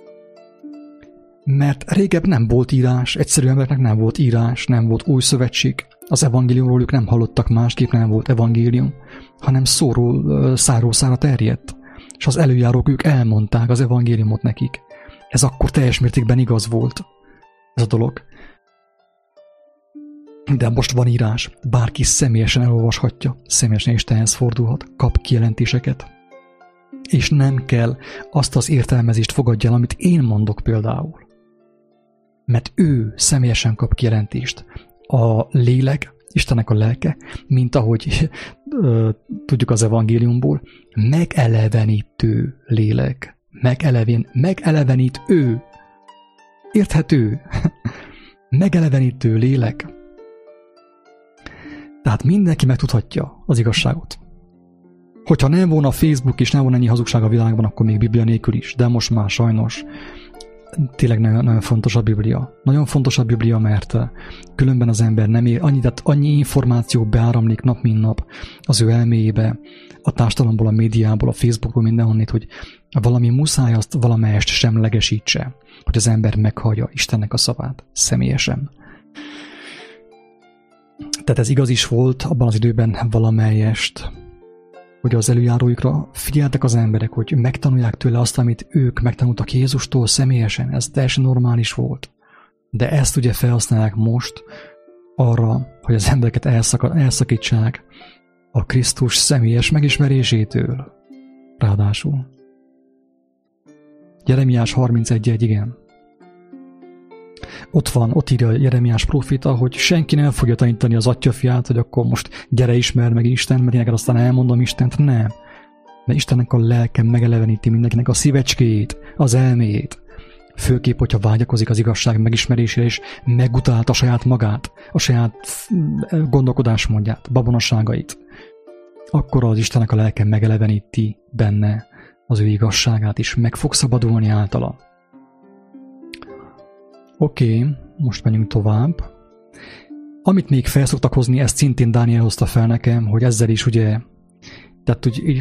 Speaker 1: Mert régebb nem volt írás, egyszerű embereknek nem volt írás, nem volt új szövetség. Az evangéliumról ők nem hallottak, másképp nem volt evangélium, hanem száról szára terjedt. És az előjárók ők elmondták az evangéliumot nekik. Ez akkor teljes mértékben igaz volt, ez a dolog. De most van írás, bárki személyesen elolvashatja, személyesen Istenhez fordulhat, kap kijelentéseket. És nem kell azt az értelmezést fogadja el, amit én mondok például. Mert ő személyesen kap kijelentést. A lélek, Istennek a lelke, mint ahogy tudjuk az evangéliumból, megelevenítő lélek. Megelevenít ő. Érthető? Megelevenítő lélek. Tehát mindenki megtudhatja az igazságot. Hogyha nem volna Facebook és nem volna ennyi hazugság a világban, akkor még Biblia nélkül is. De most már sajnos tényleg nagyon, nagyon fontos a Biblia. Nagyon fontos a Biblia, mert különben az ember nem ér annyi információ beáramlik nap mint nap az ő elméjébe, a társadalomból, a médiából, a Facebookból, mindenhonnét, hogy valami muszáj azt valamelyest semlegesítse, hogy az ember meghallja Istennek a szavát személyesen. Tehát ez igaz is volt abban az időben valamelyest, hogy az előjáróikra figyeltek az emberek, hogy megtanulják tőle azt, amit ők megtanultak Jézustól személyesen. Ez teljesen normális volt. De ezt ugye felhasználják most arra, hogy az embereket elszakítsák a Krisztus személyes megismerésétől. Ráadásul. Jeremiás 31.1, igen. Ott írja Jeremiás próféta, hogy senki nem fogja tanítani az atyafiát, hogy akkor most gyere ismerd meg Isten, mert én neked aztán elmondom Istent. Nem. Mert Istennek a lelke megeleveníti mindenkinek a szívecskéjét, az elméjét. Főképp, hogyha vágyakozik az igazság megismerésére, és megutálta saját magát, a saját gondolkodásmódját, babonosságait. Akkor az Istennek a lelke megeleveníti benne az ő igazságát, és meg fog szabadulni általa. Oké, most menjünk tovább. Amit még fel szoktak hozni, ezt szintén Dániel hozta fel nekem, hogy ezzel is ugye, tehát úgy,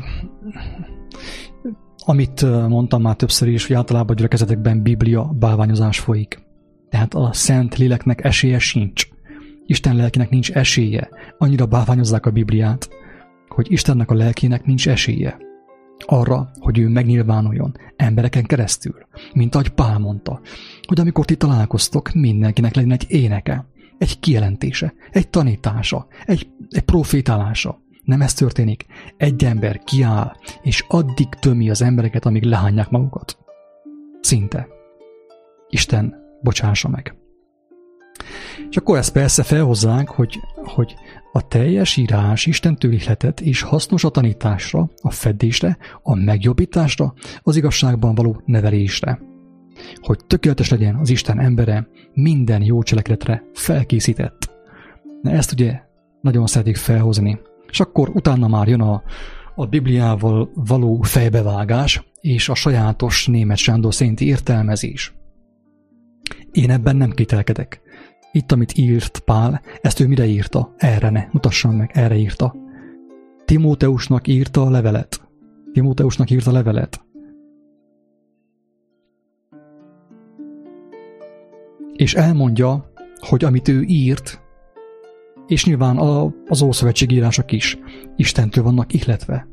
Speaker 1: amit mondtam már többször is, hogy általában a gyülekezetekben Biblia bálványozás folyik. Tehát a Szent Léleknek esélye sincs. Isten lelkének nincs esélye. Annyira bálványozzák a Bibliát, hogy Istennek a lelkének nincs esélye arra, hogy ő megnyilvánuljon embereken keresztül, mint ahogy Pál mondta, hogy amikor ti találkoztok, mindenkinek legyen egy éneke, egy kijelentése, egy tanítása, egy profétálása. Nem ez történik. Egy ember kiáll, és addig tömi az embereket, amíg lehányják magukat. Szinte. Isten bocsássa meg. És akkor ezt persze felhozzák, hogy a teljes írás Istentől ihletett és hasznos a tanításra, a fedésre, a megjobbításra, az igazságban való nevelésre. Hogy tökéletes legyen az Isten embere, minden jó cselekedetre felkészített. De ezt ugye nagyon szeretik felhozni. És akkor utána már jön a Bibliával való fejbevágás és a sajátos német Sándor szerinti értelmezés. Én ebben nem kételkedek. Itt, amit írt Pál, ezt ő mire írta? Erre ne, mutassam meg, erre írta. Timóteusnak írta a levelet. És elmondja, hogy amit ő írt, és nyilván az Ószövetség írások is Istentől vannak ihletve.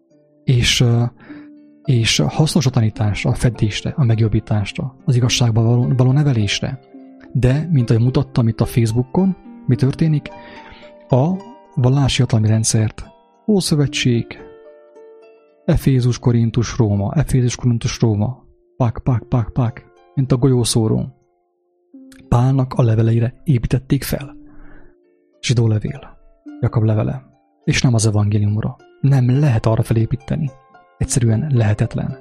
Speaker 1: És hasznos a tanításra, a fedésre, a megjobbításra, az igazságban való nevelésre. De, mint ahogy mutattam itt a Facebookon, mi történik? A vallási hatalmi rendszert, Ószövetség, Efézus, Korintus, Róma, pak, mint a golyószóró. Pálnak a leveleire építették fel. Zsidó levél, Jakab levele, és nem az evangéliumra. Nem lehet arra felépíteni. Egyszerűen lehetetlen.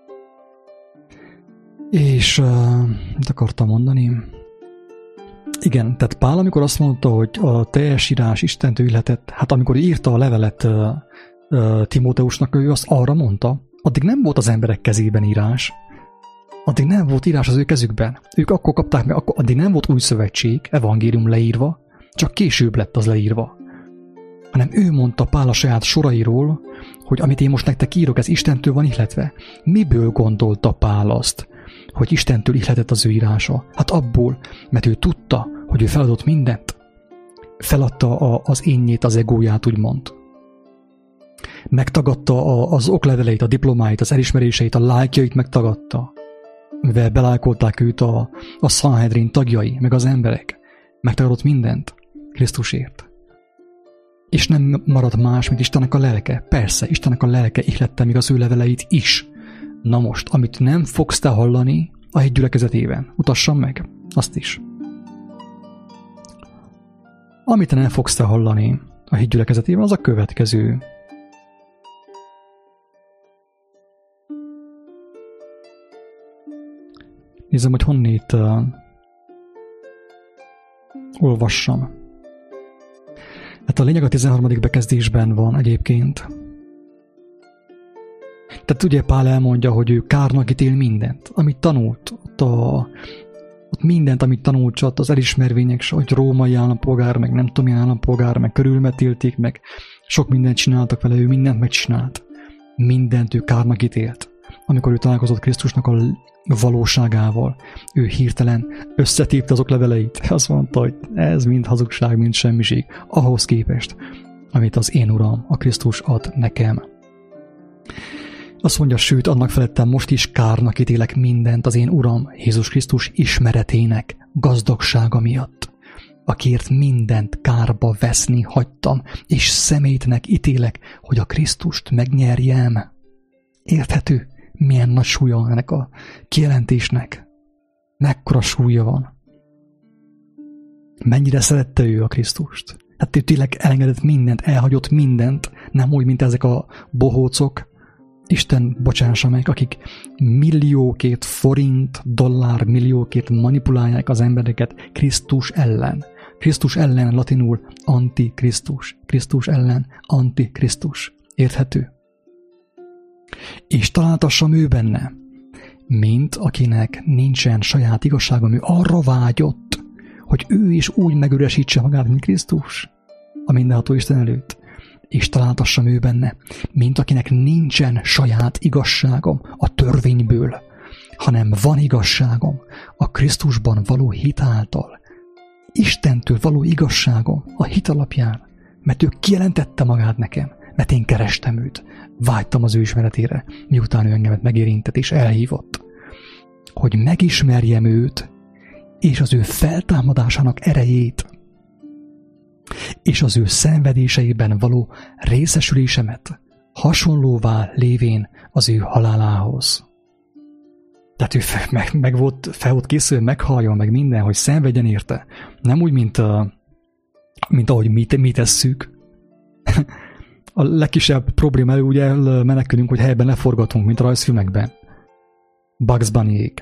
Speaker 1: És mit akartam mondani? Igen, tehát Pál, amikor azt mondta, hogy a teljes írás Istentől illetett, hát amikor írta a levelet Timóteusnak, ő azt arra mondta, addig nem volt az emberek kezében írás, addig nem volt írás az ő kezükben. Ők akkor kapták meg, addig nem volt új szövetség, evangélium leírva, csak később lett az leírva. Hanem ő mondta Pál a saját sorairól, hogy amit én most nektek írok, ez Istentől van ihletve. Miből gondolta Pál azt, hogy Istentől ihletett az ő írása? Hát abból, mert ő tudta, hogy ő feladott mindent. Feladta az énjét, az egóját, úgymond. Megtagadta az okleveleit, a diplomáit, az elismeréseit, a lájkjait megtagadta. Mivel belájkolták őt a Sanhedrin tagjai, meg az emberek. Megtagadott mindent Krisztusért. És nem maradt más, mint Istennek a lelke. Persze, Istennek a lelke ihlette még az ő leveleit is. Na most, amit nem fogsz te hallani a hit gyülekezetében, utassam meg azt is. Amit nem fogsz te hallani a hit gyülekezetében, az a következő. Nézzem, hogy honnét olvassam. Hát a lényeg a 13. bekezdésben van egyébként. Tehát ugye Pál elmondja, hogy ő kárnak ítél mindent, amit tanult. Ott mindent, amit tanult, csak az elismervények, hogy római állampolgár, meg nem tudom milyen állampolgár, meg körülmetélték, meg sok mindent csináltak vele, ő mindent megcsinált. Mindent ő kárnak ítélt. Amikor ő találkozott Krisztusnak a valóságával, ő hirtelen összetépte az okleveleit. Azt mondta, hogy ez mind hazugság, mind semmiség, ahhoz képest, amit az én Uram, a Krisztus ad nekem. Azt mondja, sőt, annak felettem most is kárnak ítélek mindent az én Uram, Jézus Krisztus ismeretének gazdagsága miatt, akiért mindent kárba veszni hagytam, és szemétnek ítélek, hogy a Krisztust megnyerjem. Érthető? Milyen nagy súlya van ennek a kijelentésnek? Mekkora súlya van? Mennyire szerette ő a Krisztust? Hát ő tényleg elengedett mindent, elhagyott mindent, nem úgy, mint ezek a bohócok. Isten bocsássa meg, akik milliókért forint, dollár milliókért manipulálják az embereket Krisztus ellen. Krisztus ellen latinul antikrisztus. Krisztus ellen antikrisztus. Érthető? És találtassam ő benne, mint akinek nincsen saját igazsága, ő arra vágyott, hogy ő is úgy megüresítse magát, mint Krisztus, a mindenható Isten előtt. És találtassam ő benne, mint akinek nincsen saját igazságom a törvényből, hanem van igazságom a Krisztusban való hit által. Istentől való igazságom a hit alapján, mert ő kijelentette magát nekem, mert én kerestem őt, vágytam az ő ismeretére, miután ő engemet megérintett és elhívott, hogy megismerjem őt, és az ő feltámadásának erejét, és az ő szenvedéseiben való részesülésemet, hasonlóvá lévén az ő halálához. Tehát ő fel volt készül, meghalljon meg minden, hogy szenvedjen érte. Nem úgy, mint ahogy mi tesszük. A legkisebb probléma elő ugye menekülünk, hogy helyben leforgatunk, mint a rajzfilmekben. Bugs Bunnyék.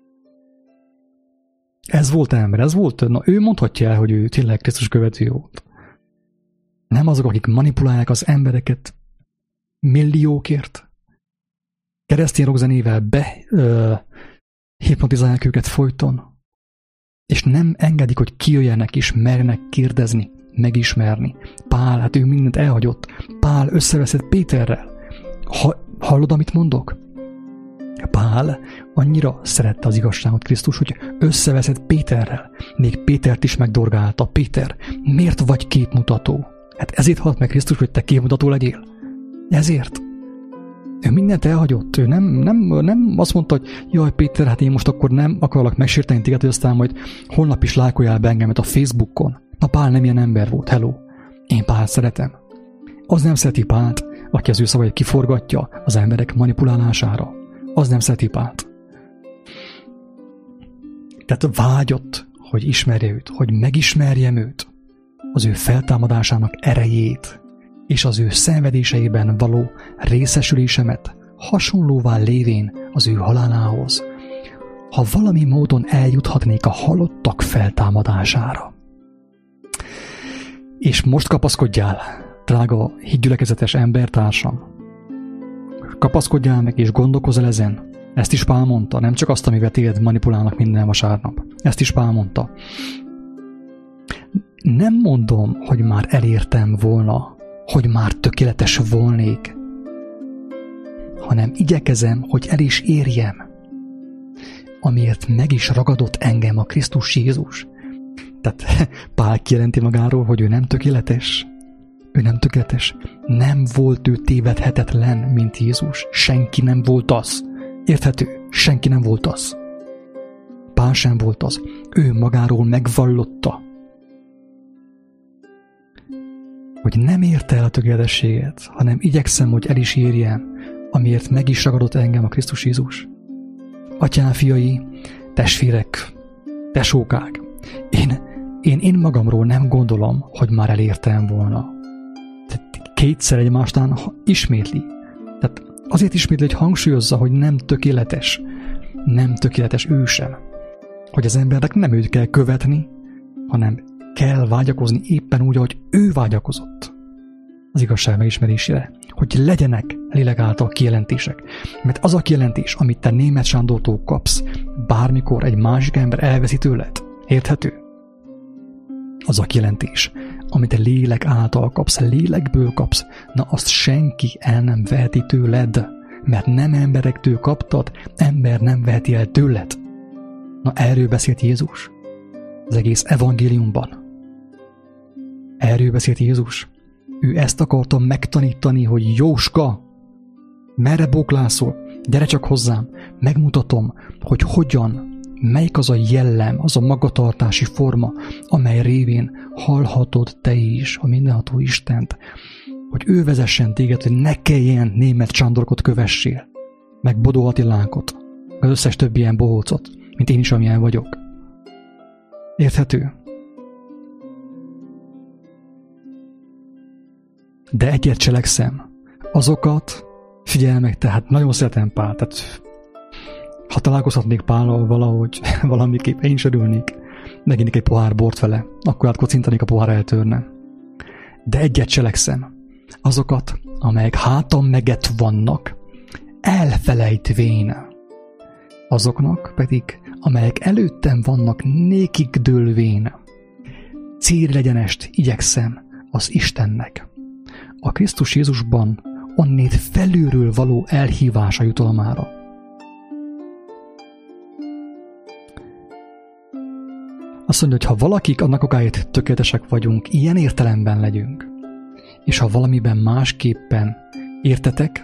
Speaker 1: Ez volt ember, ez volt, na ő mondhatja el, hogy ő tényleg Krisztus követő volt. Nem azok, akik manipulálják az embereket milliókért. Keresztény rockzenével hipnotizálják őket folyton, és nem engedik, hogy kijöjjenek és merjenek kérdezni, megismerni. Pál, hát ő mindent elhagyott. Pál összeveszett Péterrel. Hallod, amit mondok? Pál annyira szerette az igazságot Krisztus, hogy összeveszett Péterrel. Még Pétert is megdorgálta. Péter, miért vagy képmutató? Hát ezért halt meg Krisztus, hogy te képmutató legyél. Ezért. Ő mindent elhagyott. Ő nem azt mondta, hogy jaj Péter, hát én most akkor nem akarlak megsérteni téged, hogy aztán majd holnap is lájkoljál be engemet a Facebookon. Na Pál nem ilyen ember volt, hello. Én Pált szeretem. Az nem szereti Pált, aki az ő szavait kiforgatja az emberek manipulálására. Az nem szereti Pált. Tehát vágyott, hogy ismerje őt, hogy megismerjem őt, az ő feltámadásának erejét, és az ő szenvedéseiben való részesülésemet, hasonlóvá lévén az ő halálához, ha valami módon eljuthatnék a halottak feltámadására. És most kapaszkodjál, drága hídgyülekezetes embertársam, Kapaszkodjál meg és gondolkozz el ezen. Ezt is Pál mondta, nem csak azt, amivel téged manipulálnak minden vasárnap. Ezt is Pál mondta. Nem mondom, hogy már elértem volna, hogy már tökéletes volnék, hanem igyekezem, hogy el is érjem, amiért meg is ragadott engem a Krisztus Jézus. Tehát Pál kijelenti magáról, hogy ő nem tökéletes. Ő nem tökéletes. Nem volt ő tévedhetetlen, mint Jézus. Senki nem volt az. Érthető? Senki nem volt az. Pál sem volt az. Ő magáról megvallotta, hogy nem érte el a tökéletességet, hanem igyekszem, hogy el is érjem, amiért meg is ragadott engem a Krisztus Jézus. Atyám, fiai, testvérek, tesókák, én magamról nem gondolom, hogy már elértem volna. Tehát kétszer egymásnál ismétli. Tehát azért ismétli, hogy hangsúlyozza, hogy nem tökéletes. Nem tökéletes ő sem. Hogy az embernek nem őt kell követni, hanem kell vágyakozni éppen úgy, ahogy ő vágyakozott az igazság megismerésére. Hogy legyenek lélek által kijelentések. Mert az a kijelentés, amit te Németh Sándortól kapsz, bármikor egy másik ember elveszi tőled. Érthető? Az a kijelentés, amit a lélek által kapsz, lélekből kapsz, na azt senki el nem veheti tőled, mert nem emberektől kaptad, ember nem veheti el tőled. Na erről beszélt Jézus az egész evangéliumban. Erről beszélt Jézus. Ő ezt akarta megtanítani, hogy Jóska, merre bóklászol? Gyere csak hozzám, megmutatom, hogy hogyan, melyik az a jellem, az a magatartási forma, amely révén hallhatod te is a mindenható Istent, hogy ő vezessen téged, hogy ne kelljen Németh Sándorkot kövessél, meg Bodó Attilánkot, az összes többi ilyen bohócot, mint én is, amilyen vagyok. Érthető? De egyet cselekszem. Azokat, figyelj meg, tehát nagyon szeretem Pál, tehát ha találkozhatnék Pállal valahogy, valamiképp én is örülnék, meginnék egy pohár bort vele, akkor átkocintanék, a pohár eltörne. De egyet cselekszem. Azokat, amelyek hátam meget vannak, elfelejtvén. Azoknak pedig, amelyek előttem vannak, nékig dőlvén. Célregyenest igyekszem az Istennek. A Krisztus Jézusban onnét felülről való elhívása jutalomára. Azt mondja, hogy ha valakik annak okáért tökéletesek vagyunk, ilyen értelemben legyünk. És ha valamiben másképpen értetek,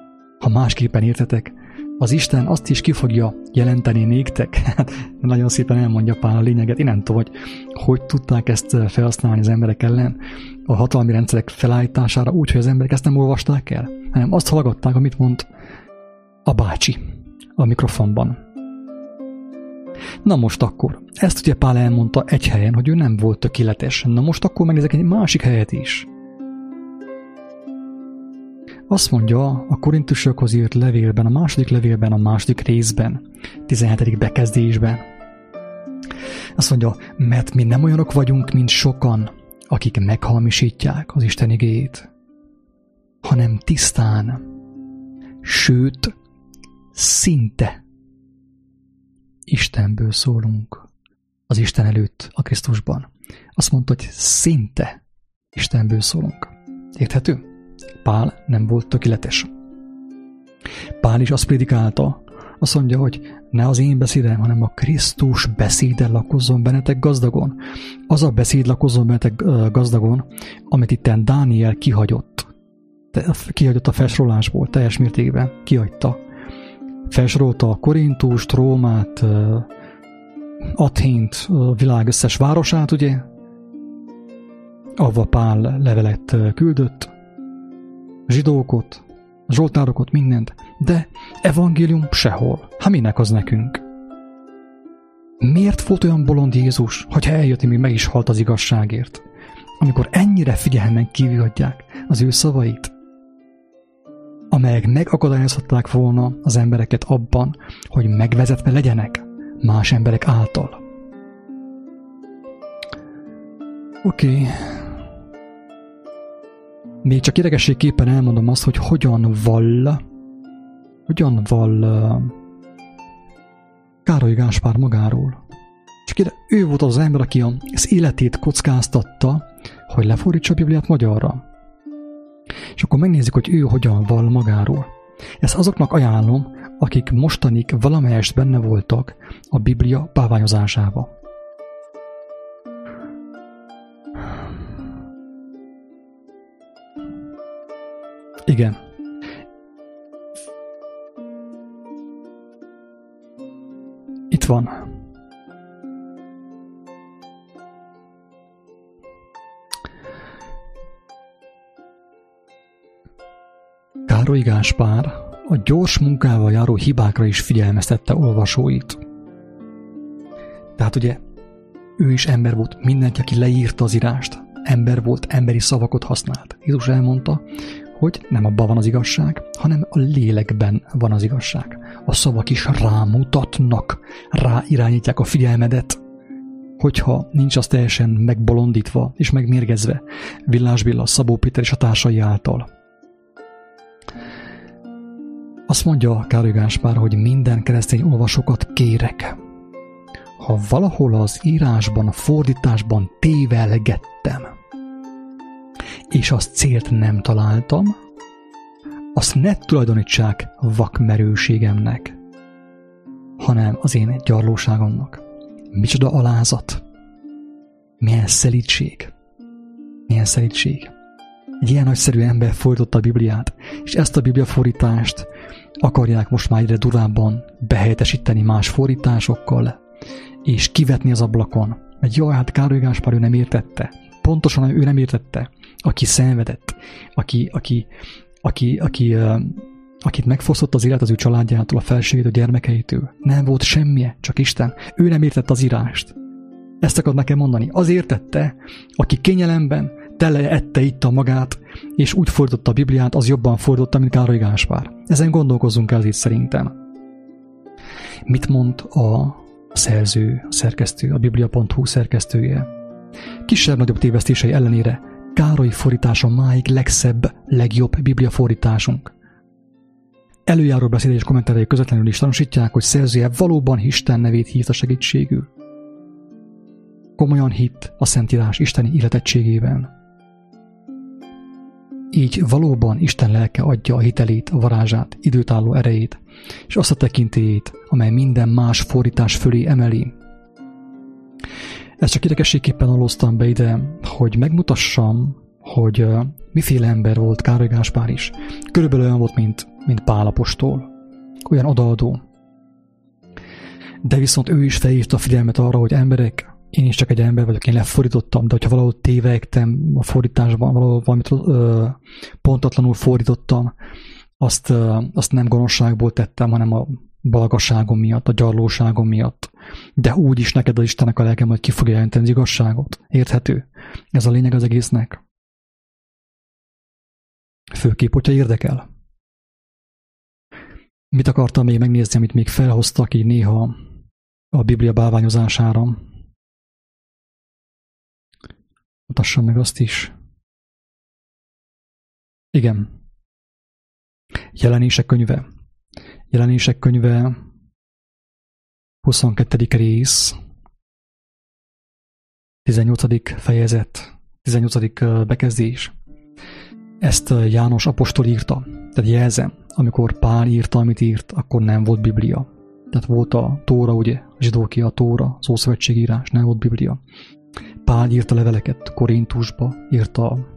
Speaker 1: az Isten azt is ki fogja jelenteni néktek. Hát nagyon szépen elmondja Pál a lényeget. Én nem tudom, hogy tudták ezt felhasználni az emberek ellen a hatalmi rendszerek felállítására úgy, hogy az emberek ezt nem olvasták el, hanem azt hallgatták, amit mond a bácsi a mikrofonban. Na most akkor, ezt ugye Pál elmondta egy helyen, hogy ő nem volt tökéletes. Na most akkor megnézek egy másik helyet is. Azt mondja a Korintusokhoz írt levélben, a második levélben, a második részben, 17. bekezdésben. Azt mondja, mert mi nem olyanok vagyunk, mint sokan, akik meghamisítják az Isten igéjét, hanem tisztán, sőt, szinte Istenből szólunk az Isten előtt a Krisztusban. Azt mondta, hogy szinte Istenből szólunk. Érthető? Pál nem volt tökéletes. Pál is azt prédikálta, azt mondja, hogy ne az én beszédem, hanem a Krisztus beszéde lakozzon bennetek gazdagon. Az a beszéd lakozzon bennetek gazdagon, amit itten Dániel kihagyott. Kihagyott a felsorolásból, teljes mértékben kihagyta. Felsorolta a Korintust, Rómát, Athént, a világ összes városát, ugye? Ahova Pál levelet küldött, zsidókot, zsoltárokat, mindent, de evangélium sehol. Hát minek az nekünk? Miért volt olyan bolond Jézus, hogyha eljött, még meg is halt az igazságért? Amikor ennyire figyelmen kívül hagyják az ő szavait, amelyek megakadályozhatták volna az embereket abban, hogy megvezetve legyenek más emberek által. Oké. Még csak idegességképpen elmondom azt, hogy hogyan vall hogyan vall Károly Gáspár magáról. Csak ő volt az ember, aki az életét kockáztatta, hogy lefordítsa a Bibliát magyarra. És akkor megnézzük, hogy ő hogyan vall magáról. Ezt azoknak ajánlom, akik mostanig valamelyest benne voltak a Biblia bálványozásába. Igen. Itt van. Károly Gáspár a gyors munkával járó hibákra is figyelmeztette olvasóit. Tehát ugye ő is ember volt, mindenki, aki leírta az írást, ember volt, emberi szavakat használt. Jézus elmondta, hogy nem abban van az igazság, hanem a lélekben van az igazság. A szavak is rámutatnak, ráirányítják a figyelmedet, hogyha nincs az teljesen megbolondítva és megmérgezve Villás Béla, Szabó Péter és a társai által. Azt mondja Károly Gáspár, hogy minden keresztény olvasókat kérek. Ha valahol az írásban, a fordításban tévelgettem, és azt célt nem találtam, azt ne tulajdonítsák vakmerőségemnek, hanem az én gyarlóságomnak. Micsoda alázat! Milyen szelídség! Milyen szelídség! Egy ilyen nagyszerű ember fordította a Bibliát, és ezt a bibliafordítást akarják most már egyre durvábban behelyettesíteni más fordításokkal, és kivetni az ablakon. Mert jaj, hát Károly Gáspár ő nem értette. Pontosan ő nem értette, aki szenvedett, akit megfosztott az élet az ő családjától, a felségét, a gyermekeitől. Nem volt semmije, csak Isten. Ő nem értette az írást. Ezt akar nekem mondani. Az értette, aki kényelemben ette itta magát, és úgy fordította a Bibliát, az jobban fordította, mint Károly Gáspár. Ezen gondolkozzunk el itt szerintem. Mit mond a szerző, a szerkesztő, a biblia.hu szerkesztője? Kisebb-nagyobb tévesztései ellenére Károly fordítása máig legszebb, legjobb Biblia fordításunk. Előjáró beszédei és kommentárjai közvetlenül is tanúsítják, hogy szerzője valóban Isten nevét hívta segítségül. Komolyan hitt a Szentírás isteni illetettségében. Így valóban Isten lelke adja a hitelét, a varázsát, időtálló erejét, és azt a tekintélyét, amely minden más fordítás fölé emeli. Ezt csak érdekességképpen aloztam be ide, hogy megmutassam, hogy miféle ember volt Károly Gáspár is. Körülbelül olyan volt, mint Pál apostol. Olyan odaadó. De viszont ő is felhívta a figyelmet arra, hogy emberek, én is csak egy ember vagyok, én lefordítottam, de hogyha valahol tévegtem a fordításban, valahol valamit pontatlanul fordítottam, azt nem gonoszságból tettem, hanem a balgasságom miatt, a gyarlóságom miatt. De úgy is neked az Istennek a lelkem, hogy ki fogja jelenteni az igazságot. Érthető? Ez a lényeg az egésznek. Főképp, hogyha érdekel. Mit akartam még megnézni, amit még felhoztak így néha a Biblia bálványozására? Mutassam meg azt is. Igen. Jelenések könyve. Jelenések könyve 22. rész 18. fejezet 18. bekezdés. Ezt János apostol írta. Tehát jelzem, amikor Pál írta, amit írt, akkor nem volt Biblia. Tehát volt a Tóra, ugye, a zsidóké a Tóra, az Ószövetségírás, nem volt Biblia. Pál írta leveleket Korintusba, írta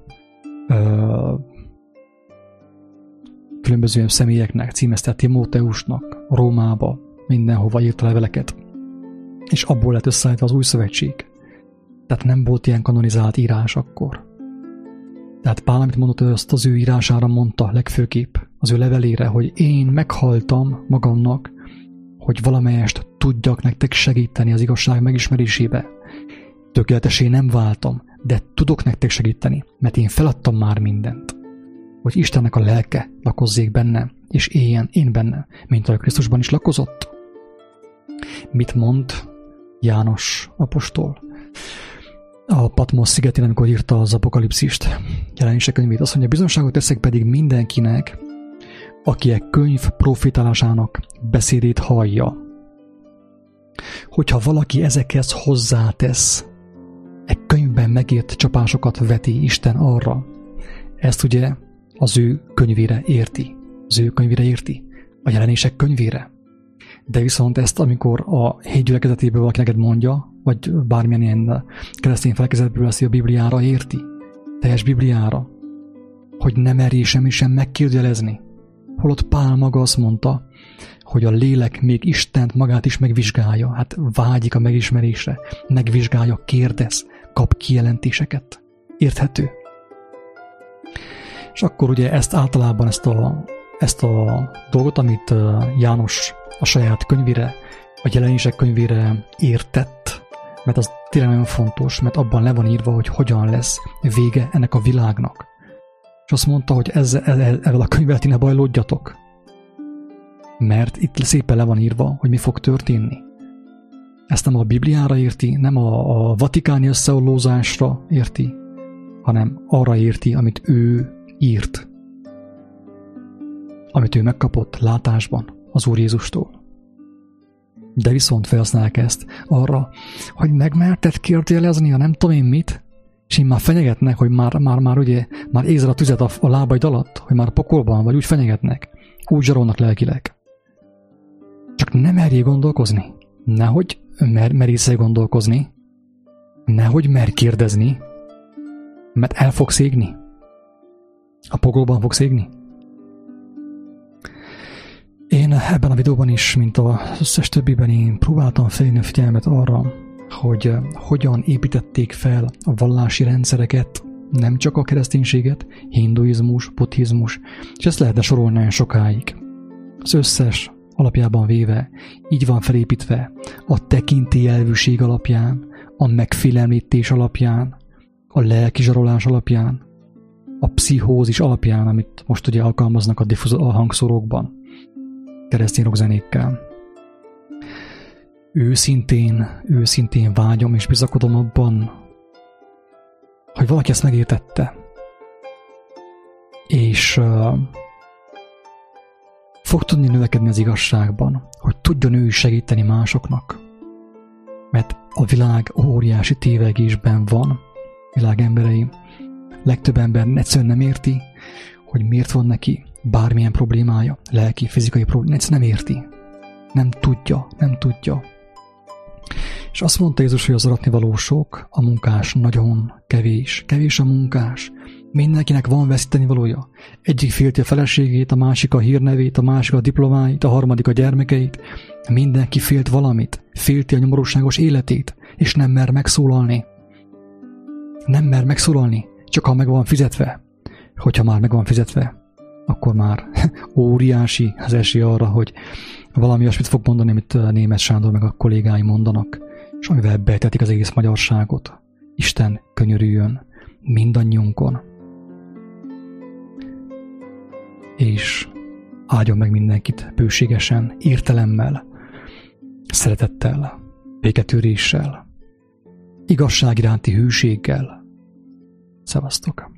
Speaker 1: különböző személyeknek, címezte Timóteusnak, Rómába, mindenhova írta leveleket. És abból lett összeállítva az új szövetség. Tehát nem volt ilyen kanonizált írás akkor. Tehát Pál, amit mondott, azt az ő írására mondta legfőképp, az ő levelére, hogy én meghaltam magamnak, hogy valamelyest tudjak nektek segíteni az igazság megismerésébe. Tökéletesé nem váltam, de tudok nektek segíteni, mert én feladtam már mindent. Hogy Istennek a lelke lakozzék bennem, és éljen én bennem, mint ahogy Krisztusban is lakozott. Mit mond János apostol? A Patmos szigetén, amikor írta az Apokalipszist, Jelenések könyvét, azt mondja, bizonságot teszek pedig mindenkinek, aki e könyv profitálásának beszédét hallja. Hogyha valaki ezekhez hozzátesz, e könyvben megírt csapásokat veti Isten arra, ezt ugye az ő könyvére érti. Az ő könyvére érti. A Jelenések könyvére. De viszont ezt, amikor a hét gyülekezetéből valaki neked mondja, vagy bármilyen ilyen keresztény felekezetből veszi a Bibliára, érti. Teljes Bibliára. Hogy ne merjél semmi sem megkérdőjelezni. Holott Pál maga azt mondta, hogy a lélek még Istent magát is megvizsgálja. Hát vágyik a megismerésre. Megvizsgálja, kérdez, kap kijelentéseket. Érthető? És akkor ugye ezt általában ezt a dolgot, amit János a saját könyvére, a Jelenések könyvére értett, mert az tényleg nagyon fontos, mert abban le van írva, hogy hogyan lesz vége ennek a világnak. És azt mondta, hogy ezzel a könyvvel ti ne bajlódjatok, mert itt szépen le van írva, hogy mi fog történni. Ezt nem a Bibliára érti, nem a vatikáni összeollózásra érti, hanem arra érti, amit ő írt. Amit ő megkapott látásban az Úr Jézustól. De viszont felhasználják ezt arra, hogy megmerted kérdőjelezni a nem tudom én mit, és én már fenyegetnek, hogy már érzed a tüzet a lábaid alatt, hogy már pokolban vagy, úgy fenyegetnek, úgy zsarolnak lelkileg. Csak ne merjél gondolkozni. Nehogy merész gondolkozni. Nehogy merj kérdezni, mert el fogsz égni. A pokolban fogsz égni. Én ebben a videóban is, mint az összes többiben, én próbáltam felhívni a figyelmet arra, hogy hogyan építették fel a vallási rendszereket, nem csak a kereszténységet, hinduizmus, buddhizmus, és ezt lehetne sorolni nagyon sokáig. Az összes alapjában véve így van felépítve, a tekintélyelvűség alapján, a megfélemlítés alapján, a lelki zsarolás alapján, a pszichózis alapján, amit most ugye alkalmaznak a hangszórókban, keresztény rockzenékkel. Őszintén vágyom és bizakodom abban, hogy valaki ezt megértette, és fog tudni növekedni az igazságban, hogy tudjon ő is segíteni másoknak. Mert a világ óriási tévegésben van, világ emberei. Legtöbb ember egyszerűen nem érti, hogy miért van neki bármilyen problémája, lelki, fizikai problémája, egyszerűen nem érti. Nem tudja. És azt mondta Jézus, hogy az aratnivaló sok, a munkás nagyon kevés. Kevés a munkás. Mindenkinek van veszítenivalója. Egyik félti a feleségét, a másik a hírnevét, a másik a diplomáit, a harmadik a gyermekeit. Mindenki félt valamit. Félti a nyomorúságos életét, és nem mer megszólalni. Nem mer megszólalni, csak ha meg van fizetve. Hogyha már meg van fizetve, akkor már óriási az esély arra, hogy valami olyasmit fog mondani, amit Németh Sándor meg a kollégái mondanak, és amivel betetik az egész magyarságot. Isten könyörüljön mindannyiunkon. És áldjon meg mindenkit bőségesen, értelemmel, szeretettel, béketöréssel, igazság iránti hűséggel. Szevasztok!